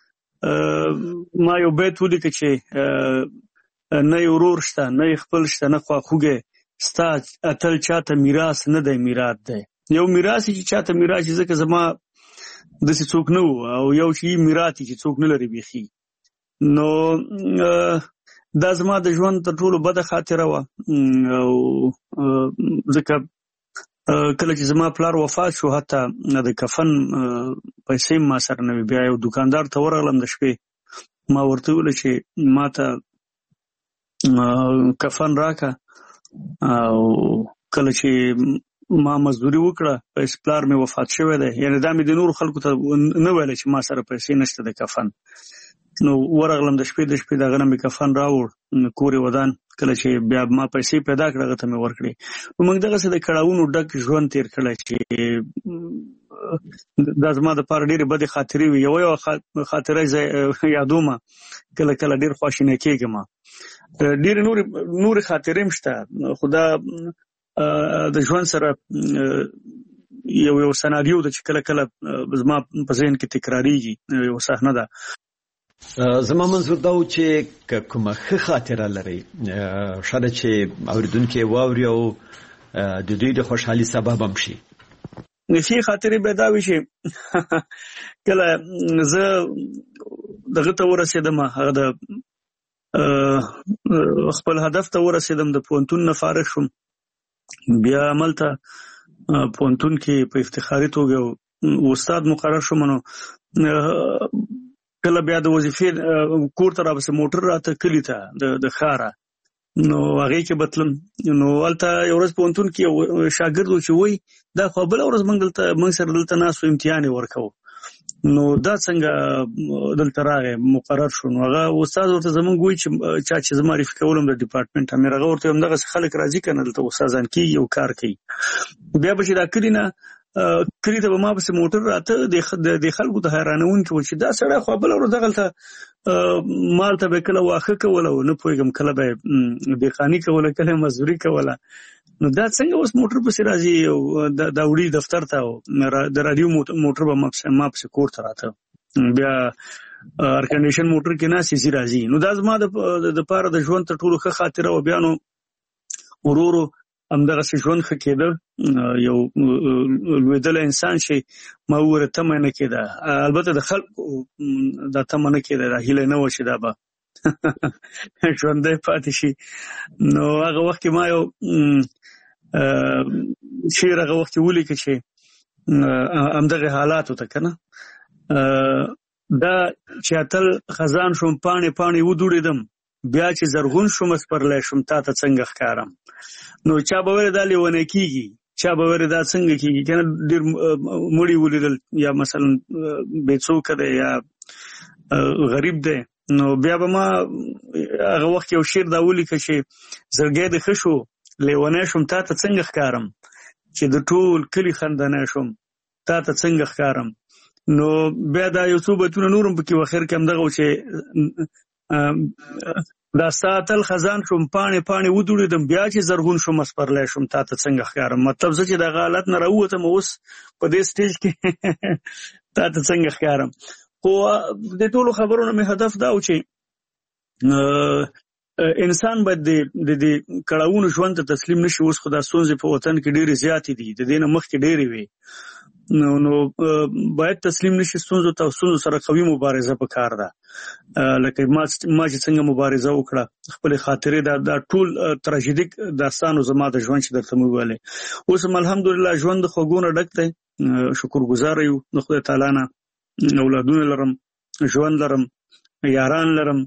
ما یو بیت ولیکه چې نه یې ورور شته، نه یې خپل شته، نه خواخوږی ستا اتل چاته میراث نه دی میراث دی. یو میراث چې چاته میراث شي ځکه زما داسې څوک نه وو، او یو چې میراث چې څوک نه لري بیخي. نو دا زما د ژوند تر ټولو بده خاطره وه. او ځکه کله چې زما پلار وفات شو حتی د کفن پیسې ما سره نه وي. بیا یو دوکاندار ته ورغلم د شپې، ما ورته وویل چې ما ته کفن راکه. او کله چې ما مزدوري وکړه پلار مې وفات شوی دی، یعنې دا مې د نورو خلکو ته نه ویله چې ما سره پیسې نشته د کفن. نو ورغلم د شپې د شپې د هغه نه مې کفن راوړ کور یې ودان. کله چې بیا ما پیسې پیدا کړه هغه ته مې ورکړې. نو موږ دغسې د کړاوونو ډک ژوند تېر کړی چې دا زما دپاره ډېرې بدې خاطرې وي. یوه یوه خاطره زه یادومه، کله کله ډېر خواشینی کېږم. ډېرې نورې نورې خاطرې هم شته، خو دا د ژوند سره یو یو سناریو ده چې کله کله زما په ذهن کې تکراریږي، یو صحنه ده. زما منظور دا و چې که کومه ښه خاطره لرئ ښه ده چې اورېدونکي یې واوري او د دوی د خوشحالي سبب هم شي. ښې خاطرې به دا وي چې کله زه دغه ته ورسېدم، هغه د خپل هدف ته ورسېدم، د پوهنتون نه فارغ شوم. بیا هملته پوهنتون کې په افتخاري توګه استاد مقرر شوم. نو کله بیا د وظیفې کور ته راپسې موټر راته کلي ته د ښاره، نو هغې کې به تلم. نو هلته یو ورځ پوهنتون کې یو شاګرد و چې وایي دا خو بله ورځ موږ دلته موږ سره دلته ناست وو امتحان یې ورکوو. نو دا څنګه دلته راغی مقرر شو؟ نو هغه استاد ورته زمونږ وایي چې چا چې زه معرفي کولم د ډپارټمنټ امیر، هغه ورته ویم دغسې خلک راځي که نه دلته استادان کېږي او کار کوي. بیا به چې دا کلي نه کلي ته به ما پسې موټر راته د خلکو ته حیرانونکي و چې دا سړی خو بله ورځ دغلته مال ته به کله واښه کوله او نه پوهېږم کله به یې دهقاني کوله کله یې مزدوري کوله. نو دا څنګه اوس موټر پسې راځي دا وړي دفتر ته، د راډیو موټر به ما پسې کور ته راته، بیا ارکنډیشن موټر کې ناست یې راځي. نو دا زما دپاره د ژوند تر ټولو ښه خاطره وه. بیا نو ورو ورو همدغسې ژوند ښه کېده. یو لوېدلی انسان چې ما وویل تمه یې نه کېده، البته د خلکو دا تمه نه کېده، دا هیله نه وه چې دا به ژوندی پاتې شي. نو هغه وخت کې ما یو شعر هغه وخت کې ولیکه چې همدغې حالاتو ته که نه دا چې اتل خزان شوم پاڼې پاڼې ودوړېدم، بیا چې زرغون شوم سپرلی شوم تا ته څنګه ښکارم. نو چا به ویل دا لیونی کېږي، چا به ویل دا څنګه کېږي که نه ډېر مړي ولیدل یا مثلا بې څوکه دی یا غریب دی. نو بیا به ما هغه وخت یو شعر دا ولیکه چې زړګی دې ښه شو لیونی شوم تا ته څنګه ښکارم چې د ټول کلي خندنی شوم تا ته څنګه ښکارم. نو بیا دا یو څو بیتونه نور هم پکې و، اخر کې همدغه و چې دا ستا تل خزان شوم پاڼې پاڼې ودوړېدم بیا چې زرغون شوم سپرلی شوم تا ته څنګه ښکارم. مطلب زه چې دغه حالت نه راووتم اوس په دې سټیج کې تا ته څنګه ښکارم. خو د ټولو خبرونو مې هدف دا و چې انسان باید د دې کړاوونو ژوند ته تسلیم نشي. اوس خو دا ستونزې په وطن کې ډېرې زیاتې دي، د دې نه مخکې ډېرې وي. نو نو باید تسلیم نشي ستونزو ته، ستونزو سره قوي مبارزه پکار ده. لکه ما ما چې څنګه مبارزه وکړه خپل خاطرې دا دا ټول تراژیدیک داستانو زما د ژوند چې درته مې ویلې. اوس هم الحمدلله ژوند د خوږو نه ډک دی، شکرګزار یو د خدای تعالی نه. اولادونه لرم، ژوند لرم، یاران لرم.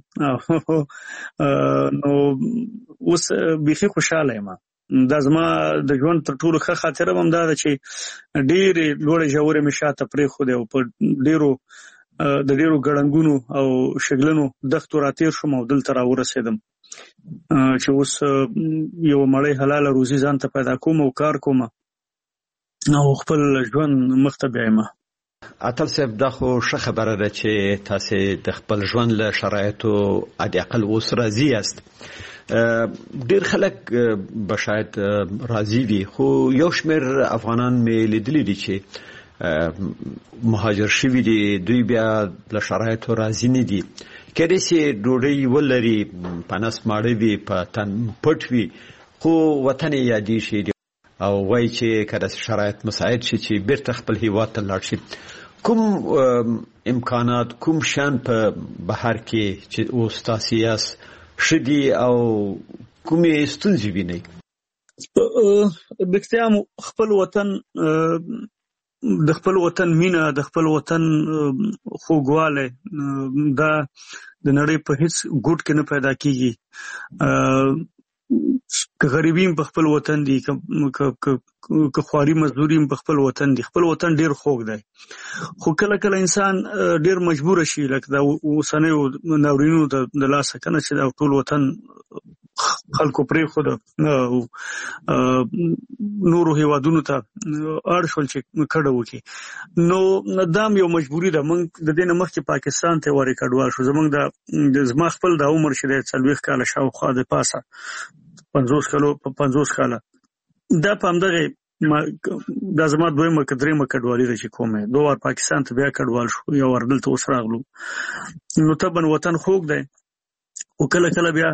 نو اوس بیخي خوشحاله یم. دا زما د ژوند تر ټولو ښه خاطره هم دا ده چې ډېرې لوړې ژورې مې شاته پرېښودې او په ډېرو د ډېرو ګړنګونو او شګلنو دښتو راتېر شوم او دلته راورسېدم چې اوس یو مړۍ حلاله روزي ځان ته پیدا کوم او کار کوم او خپل ژوند مخ ته بیایم. اتل صاحب دا خو ښه خبره ده چې تاسې د خپل ژوند له شرایطو حداقل اوس راضي یاست. ډېر خلک به شاید راضي وي، خو یو شمېر افغانان مې لیدلي دي چې مهاجر شوي دي، دوی بیا له شرایطو راضي نه دي. کېدای شي ډوډۍ ولري، په نس ماړه وي، په تن پټ وي، خو وطن یې یادېږي او وایي چې که داسې شرایط مساعد شي چې بیرته خپل هېواد ته لاړ شي. کوم امکانات، کوم شیان په بهر کې چې اوس تاسې یاست ښه دي او کومې ستونزې وینئ؟ بېختیا خپل وطن، د خپل وطن مینه، د خپل وطن خوږوالی دا د نړۍ په هیڅ ګوټ کې نه پیدا کېږي. که غریبي هم په خپل وطن دي، که خواري مزدوري هم په خپل وطن دي. خپل وطن ډېر خوږ دی. خو کله کله انسان ډېر مجبوره شي، لکه دا اوسنیو ناورینونو د لاسه که نه چې دا ټول وطن خلکو پرېښود، نورو هېوادونو ته اړ شول چې کډه وکړي. نو دا هم یو مجبوري ده. موږ د دې نه مخکې پاکستان ته ورې کډوال شو. زموږ د زما خپل دا عمر چې دی څلوېښت کاله شاوخوا د پاسه پنځوس کالو پنځوس کاله دا په همدغې دا زما دویمه که درېیمه کډوالي ده چې کوم یې. دوه وار پاکستان ته بیا کډوال شو، یو وار دلته اوس راغلو. نو طبعا وطن خوږ دی، خو کله کله بیا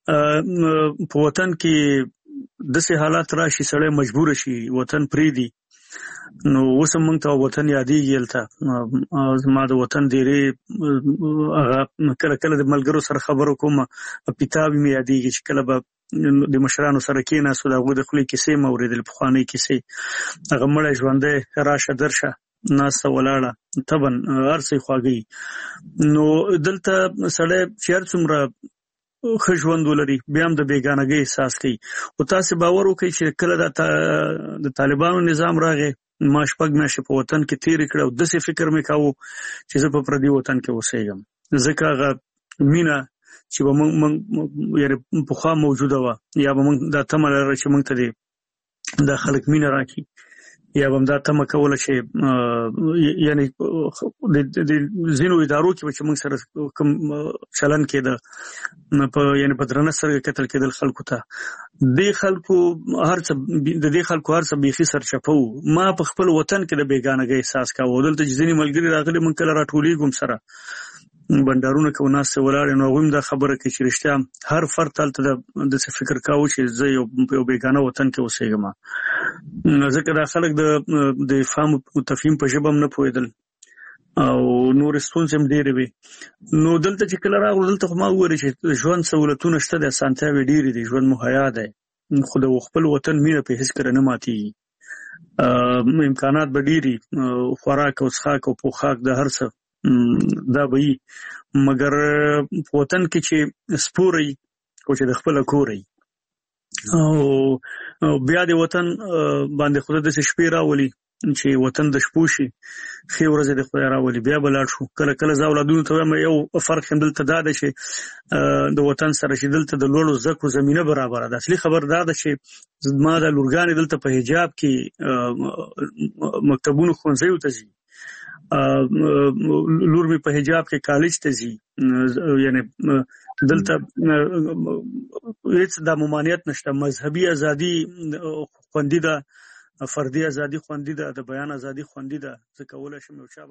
په وطن کې داسې حالات راشي سړی مجبوره شي وطن پرېږدي. نو اوس هم موږ ته وطن یادېږي. هلته زما د وطن ډېرې هغه کله کله د ملګرو سره خبرو کوم، پیتاوي مې یادېږي چې کله به د مشرانو سره کېناستو د هغوی د خولې کیسې مې اورېدلې، پخوانۍ کیسې. هغه مړی ژوندی راشه درشه ناسته ولاړه طبعا هر څه یې خواږه. نو دلته سړی چې هر څومره ښه ژوند ولري بیا هم د بېګانګۍ احساس کوي. خو تاسې باور وکړئ چې کله د طالبانو نظام راغی ما شپږ میاشتې په وطن کې تېرې کړې او داسې فکر مې کاوه چې زه په پردي وطن کې اوسېږم، ځکه هغه مینه چې به موږ یعنې پخوا موجوده وه، یا به موږ دا تمه لرله چې موږ ته دا خلک مینه راکړي، یا به هم دا تمه کوله چې یعنې د ځینو ادارو کې به چې موږ سره کوم چلن کېده یعنې په درنه سترګه کتل کېدل خلکو ته. دې خلکو هر څه د دې خلکو هر څه بیخي سرچپه وو. ما په خپل وطن کې د بېګانګۍ احساس کاوه. دلته چې ځینې ملګري راغلي موږ کله راټولېږو سره بنډارونه کوو، ناستې ولاړې، نو هغوی هم دا خبره کوي چې رښتیا هر فرد هلته داسې فکر کاوه چې زه یو یو بېګانه وطن کې اوسېږم. ځکه دا خلک د د فهم او تفهیم په ژبه هم نه پوهېدل او نورې ستونزې هم ډېرې وې. نو دلته چې کله راغلو دلته خو ما وویل چې ژوند سهولتونه شته دي، اسانتیاوې ډېرې دي، ژوند مهیا دی، خو د خپل وطن مینه په هېڅ کله نه ماتېږي. امکانات به ډېرې، خوراک او څښاک او پوښاک د هر څه دا به وي، مګر په وطن کې چې سپوری او چې د خپله کوری او بیا د وطن باندې خو داسې شپې راولي چې وطن د شپو شي ښې ورځې د خدای راولي بیا به لاړ شو. کله کله زه اولادونو ته وایم یو فرق هم دلته دا ده چې د وطن سره چې دلته د لوړو زده کړو زمینه برابره ده. اصلي خبر دا ده چې ما د لورګانې دلته په حجاب کې مکتبونو ښوونځیو ته ځي، لور مې په حجاب کې کالج ته ځي، یعنی دلته هیڅ د ممانعت نشته. مذهبي ازادي خوندي ده، فردي ازادي خوندي ده، د بیان ازادي خوندي ده. زه کولی شم یو چا